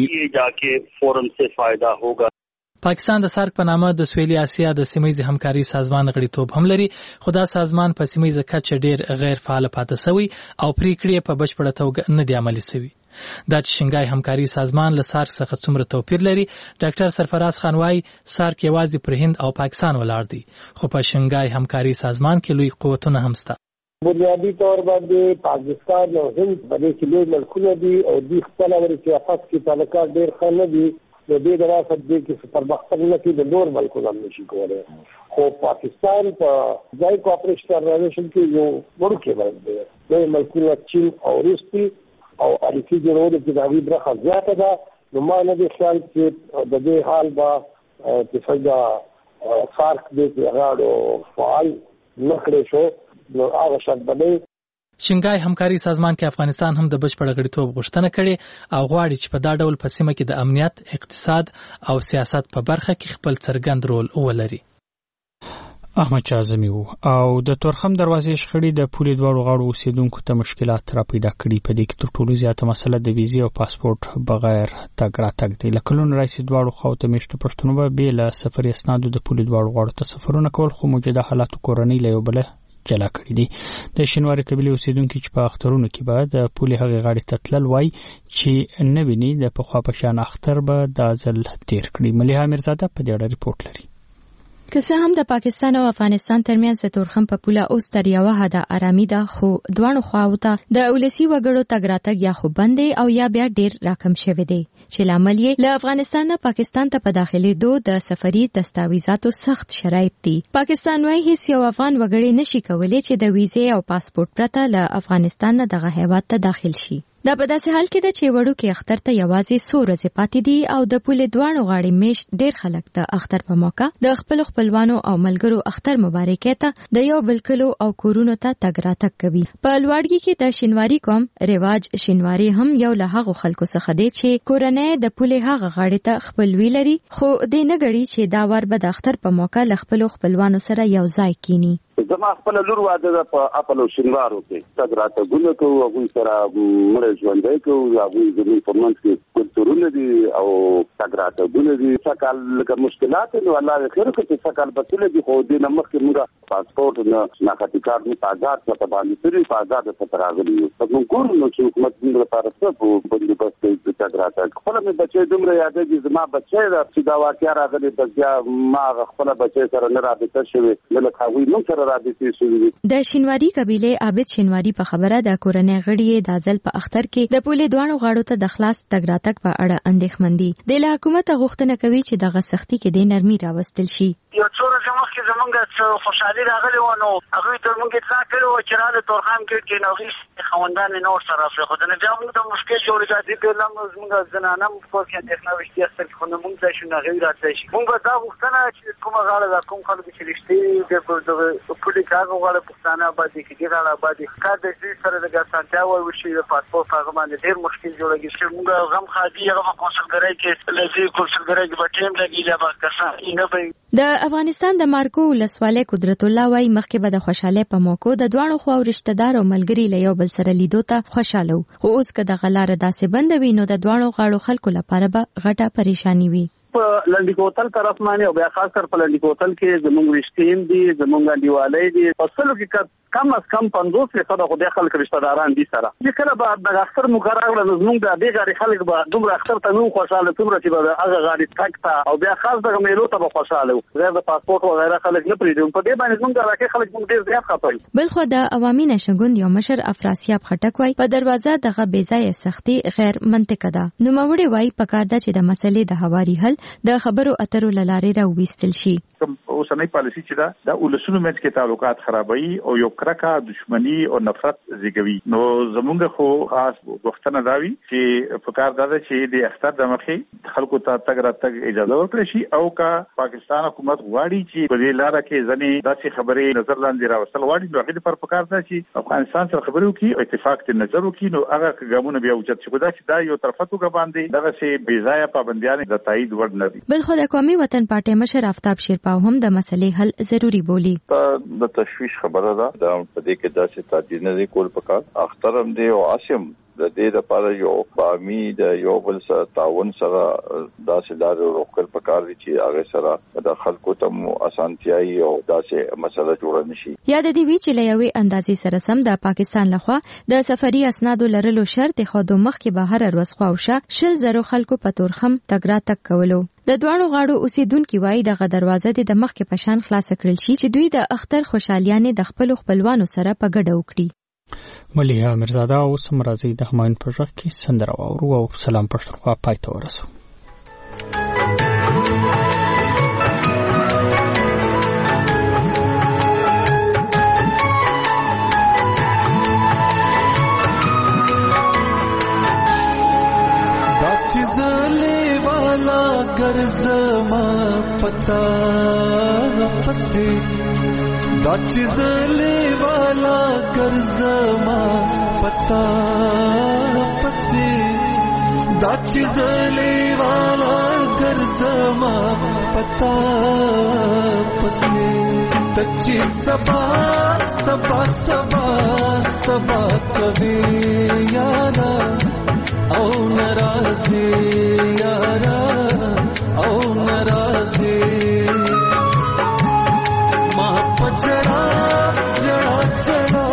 Speaker 21: پاکستان د سارک په نامه د سویلي اسیا د سیمایي همکاري سازمان غړیتوب هم لري خو دا سازمان په سیمایي کچه ډیر غیر فعال پاتې شوی او پریکړې په بشپړه توګه نه دی عملي شوی. دا چې شنغهای همکاري سازمان له سارک څخه څومره توپیر لري ډاکټر سرفراز خان وايي سارک یوازې پر هند او پاکستان ولاړ دي خو په شنغهای همکاري سازمان کې لوی قوتونه هم شته.
Speaker 22: بنیادی طور باندې پاکستان او هند په دې کې لوی ملکونه دي او د خپل ورته سیاست کې تعلقات ډیر ښه نه دي. د دې دراسه دې کې پرمختګ نه کوي د نور ملکونو هم نشي کولای. خو پاکستان په ځای کوآپریشن ارګنایزیشن کې یو ورکه باندې د ملکونو چین او روس او اړیکې جوړولو کې د هغې برخه زیاته ده. نو ما نه دی خیال چې د دې حال به چې څنګه سارک دې کې هغه فعال نه کړی شو نو هغه شرط به
Speaker 21: شنغهای همکاري سازمان کې افغانستان هم د بشپړ غړیتوب غوښتنه کړې او غواړي چې په دا ډول په سیمه کې د امنیت، اقتصاد او سیاست په برخه کې خپل څرګند رول ولري.
Speaker 1: احمد شازمی او د تورخم دروازې شخړې د پولې دواړو غاړو اوسیدونکو ته مشکلات را پیدا کړي. په دې کې تر ټولو زیاته مسله د ویزې او پاسپورت بغیر تګ راتګ دی. له کلونو راهیسې دواړو خواو ته میشتو پښتنو به بې له سفري اسنادو د پولې دواړو غاړو ته سفرونه کول خو موجوده حالاتو کورنۍ له یو بله جلا کړی دي. د شینواري قبیلې اوسیدونکو چې په اخترونو کې به د پولې هغې غاړې ته تلل وایي چې نه ویني د پخوا په شان اختر به دا ځل تیر کړي. ملیحه میرزاده په دې اړه ریپورټ لري.
Speaker 6: که څه هم د پاکستان او افغانستان ترمنځ د تورخم په پوله اوس تر یوه حده آرامي ده خو دواړو خواو ته د ولسي وګړو تګ راتګ یا خو بند دی او یا بیا ډیر راکم شوی دی چې لامل یې له افغانستان نه پاکستان ته په داخلېدو د سفري دستاویزاتو سخت شرایط دي. پاکستان وايي هیڅ یو افغان وګړی نشي کولی چې د ویزې او پاسپورت پرته له افغانستان نه دغه هیواد ته داخل شي. دا په داسې حال کې ده چې وړوکی اختر ته یوازې څو ورځې پاتې دي او د پولې دواړو غاړې میشت ډېر خلک د اختر په موقع د خپل خپلوانو او ملګرو اختر مبارکۍ ته د یو بل کلو او کورونو ته تګ راتګ کوي. په لوړګي کې د شینواری قوم رواج شینواری هم یو له هغو خلکو څخه دی چې کورنۍ د پولې هغه غاړې ته خپلوي لري، خو دې نه ګڼي چې دا وار به د اختر په موقع له خپلو خپلوانو سره یو ځای کینی.
Speaker 3: زما خپل لور واده ده په خپل شینوارو کې تګ راتګ ګونه کوو، هغوی سره مړ ژوندی کوو، هغوی زموږ په منځ کې کلتورونه دي او تګ راتګ ګونه دي. سکال لکه مشکلات نو الله دې خیر وکړي چې سکال بتل دي، خو دې نه مخکې موږ پاسپورت نه شناختی کارت نه آزاد څه باندې سری په آزاد څه راغلي یو. په ګور نو چې حکومت موږ لپاره څه په بندوبست کوي تګ راتګ. خپل مې بچي دومره یادېږي، زما بچي دا چې دا واقعیا راغلي بس بیا ما خپل بچي سره نه رابطه شوي نه لکه هغوی نو سره
Speaker 6: د شینواری قبیله عابد شینواری په خبره د کورنۍ غړي د ځل په اختر کې د پولې دوانو غاړو ته د خلاص تګ راتګ په اړه اندېښمن دي. د حکومت غوښتنه کوي چې د غسختی کې د نرمي راوستل شي.
Speaker 23: یو څو ورځې مخکې زمونږ خوشحالي راغلې وه، نو هغوی تر موږ اطلاع کړې وه چې راله تورخم کې چې هغوی خاوندان یې نور سره پرېښودل. بیا موږ ته مشکل جوړېږي، دې بېله زموږ زنانه هم په کې اندېښنه وشتي اختر کې، خو نه موږ ځای شو نه هغوی راتلی شي. موږ به دا غوښتنه چې کومه غاړه دا کوم خلک چې رښتې د پولې کې هغه غاړه پښتانه آباد دي، کې دې غاړه آباد دي، کار د دوی سره د ګاسانتیا وشي د پاسپورټ هغه باندې ډېر مشکل جوړېږي. چې موږ غم خادي هغه په کونسلګرۍ کې لږې کونسلګرۍ کې به ټیم لګي یا به کسان نه به.
Speaker 6: د افغانستان د مارکو ولسوالۍ قدرت الله وايي مخکې به د خوشحالۍ په موقع د دواړو خواو رشتہ دار او ملګري له یو بل سره لیدو ته خوشاله وو، خو اوس که د غلاره داسې بند وي نو د دواړو غاړو خلکو لپاره به غټه پریشانی وي.
Speaker 19: په لنډی کوتل طرف باندې او بیا خاص کر په لنډی کوتل کې زموږ رښتین دي، زموږ انډیوالۍ دي، په سلو کې کم از کم 50% خو د خلک رشتہ داران دي سره. چې کله به د اختر مقرره زموږ د دې غاړي خلک به دومره اختر ته نو خوشاله څومره چې به هغه غاړي تکتا او بیا خاص د میلو ته به خوشاله وو. غیر د پاسپورت او غیره خلک نه پریږدي. په دې باندې زموږ د راکې خلک موږ ډیر زیات خپل.
Speaker 6: بل خو د عوامي نشنګوند یو مشر افراسیاب خټک وای په دروازه دغه بیځای سختي غیر منطقه ده. نو موري وای پکار ده چې د مسلې د هواري حل د خبرو اترو لارې راوېستل شي.
Speaker 5: اوسنۍ پالیسي چې دا ولسونو منځ کې تعلقات خرابوي او یو کرکه دښمنی او نفرت زیږوي. نو زمونږ خو خاص غوښتنه دا وي چې پکار ده چې د اختر د مخې خلکو ته تګ راتګ اجازه ورکړي شي او کا پاکستان حکومت غواړي چې په دې لاره کې ځنې داسې خبرې نظر لاندې راوستل غواړي، نو هغه پر پکار ده چې افغانستان سره خبرې وکړي، اتفاق ته نظر وکړي، نو هغه ګامونه بیا اوچت شي. دا یو طرفه باندې دغه سي بیځایه پابندیان د تایید وړ نه دي.
Speaker 6: بل خو د قومي وطن پارټي مشر آفتاب شیرپاو هم د مسلې حل ضروری بولی.
Speaker 7: د تشویش خبره ده، دا په دې کې داسې تعدیل نه دی کول پکار. اختر هم دی او عاصم د دې لپاره یو قومي د یو بل سره تعاون سره داسې لارې ورکړل پکار دي چې هغه سره د خلکو ته اسانتیاي او داسې مسله جوړه نشي.
Speaker 6: یاد دی وی چې له یوې اندازې سره سم د پاکستان لخوا د سفري اسنادو لرلو شرط خودو مخکې بهر ورځ خواوشه 60,000 خلکو په تورخم تګ راتګ کولو. د دوانو غاړو اوسیدونکو وایي دغه دروازه د مخکې پشان خلاص کړل شي چې دوی د اختر خوشالیانه د خپل خپلوانو سره په ګډه وکړي.
Speaker 1: مليحه مرزاده او سمرازي د هماین پروژه کې سندره واورو او سلام پښتونخوا پای ته ورسو.
Speaker 20: دا چیزلی والا ګرځما پتا پسې دا چیزلی والا ګرځما پتا پسې دا چیزلی والا ګرځما پتا پسې تچی سبا سبا سبا سبا کوي یارا او ناراضي یارا او ناراضي ما پجڑا جڑا جڑا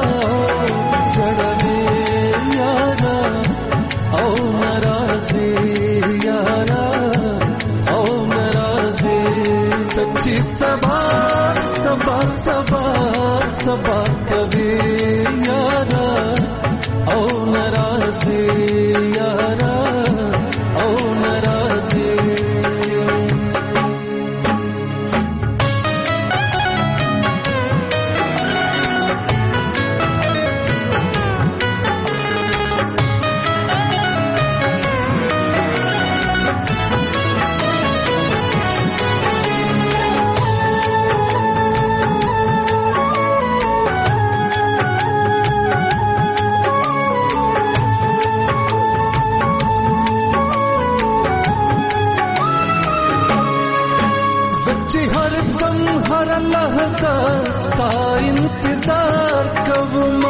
Speaker 20: جڑا یارا او ناراضي یارا او ناراضي تچی سبا سبا سبا سبا کبھی یارا او ناراضي یارا او ناراضي ستا انتظار کوم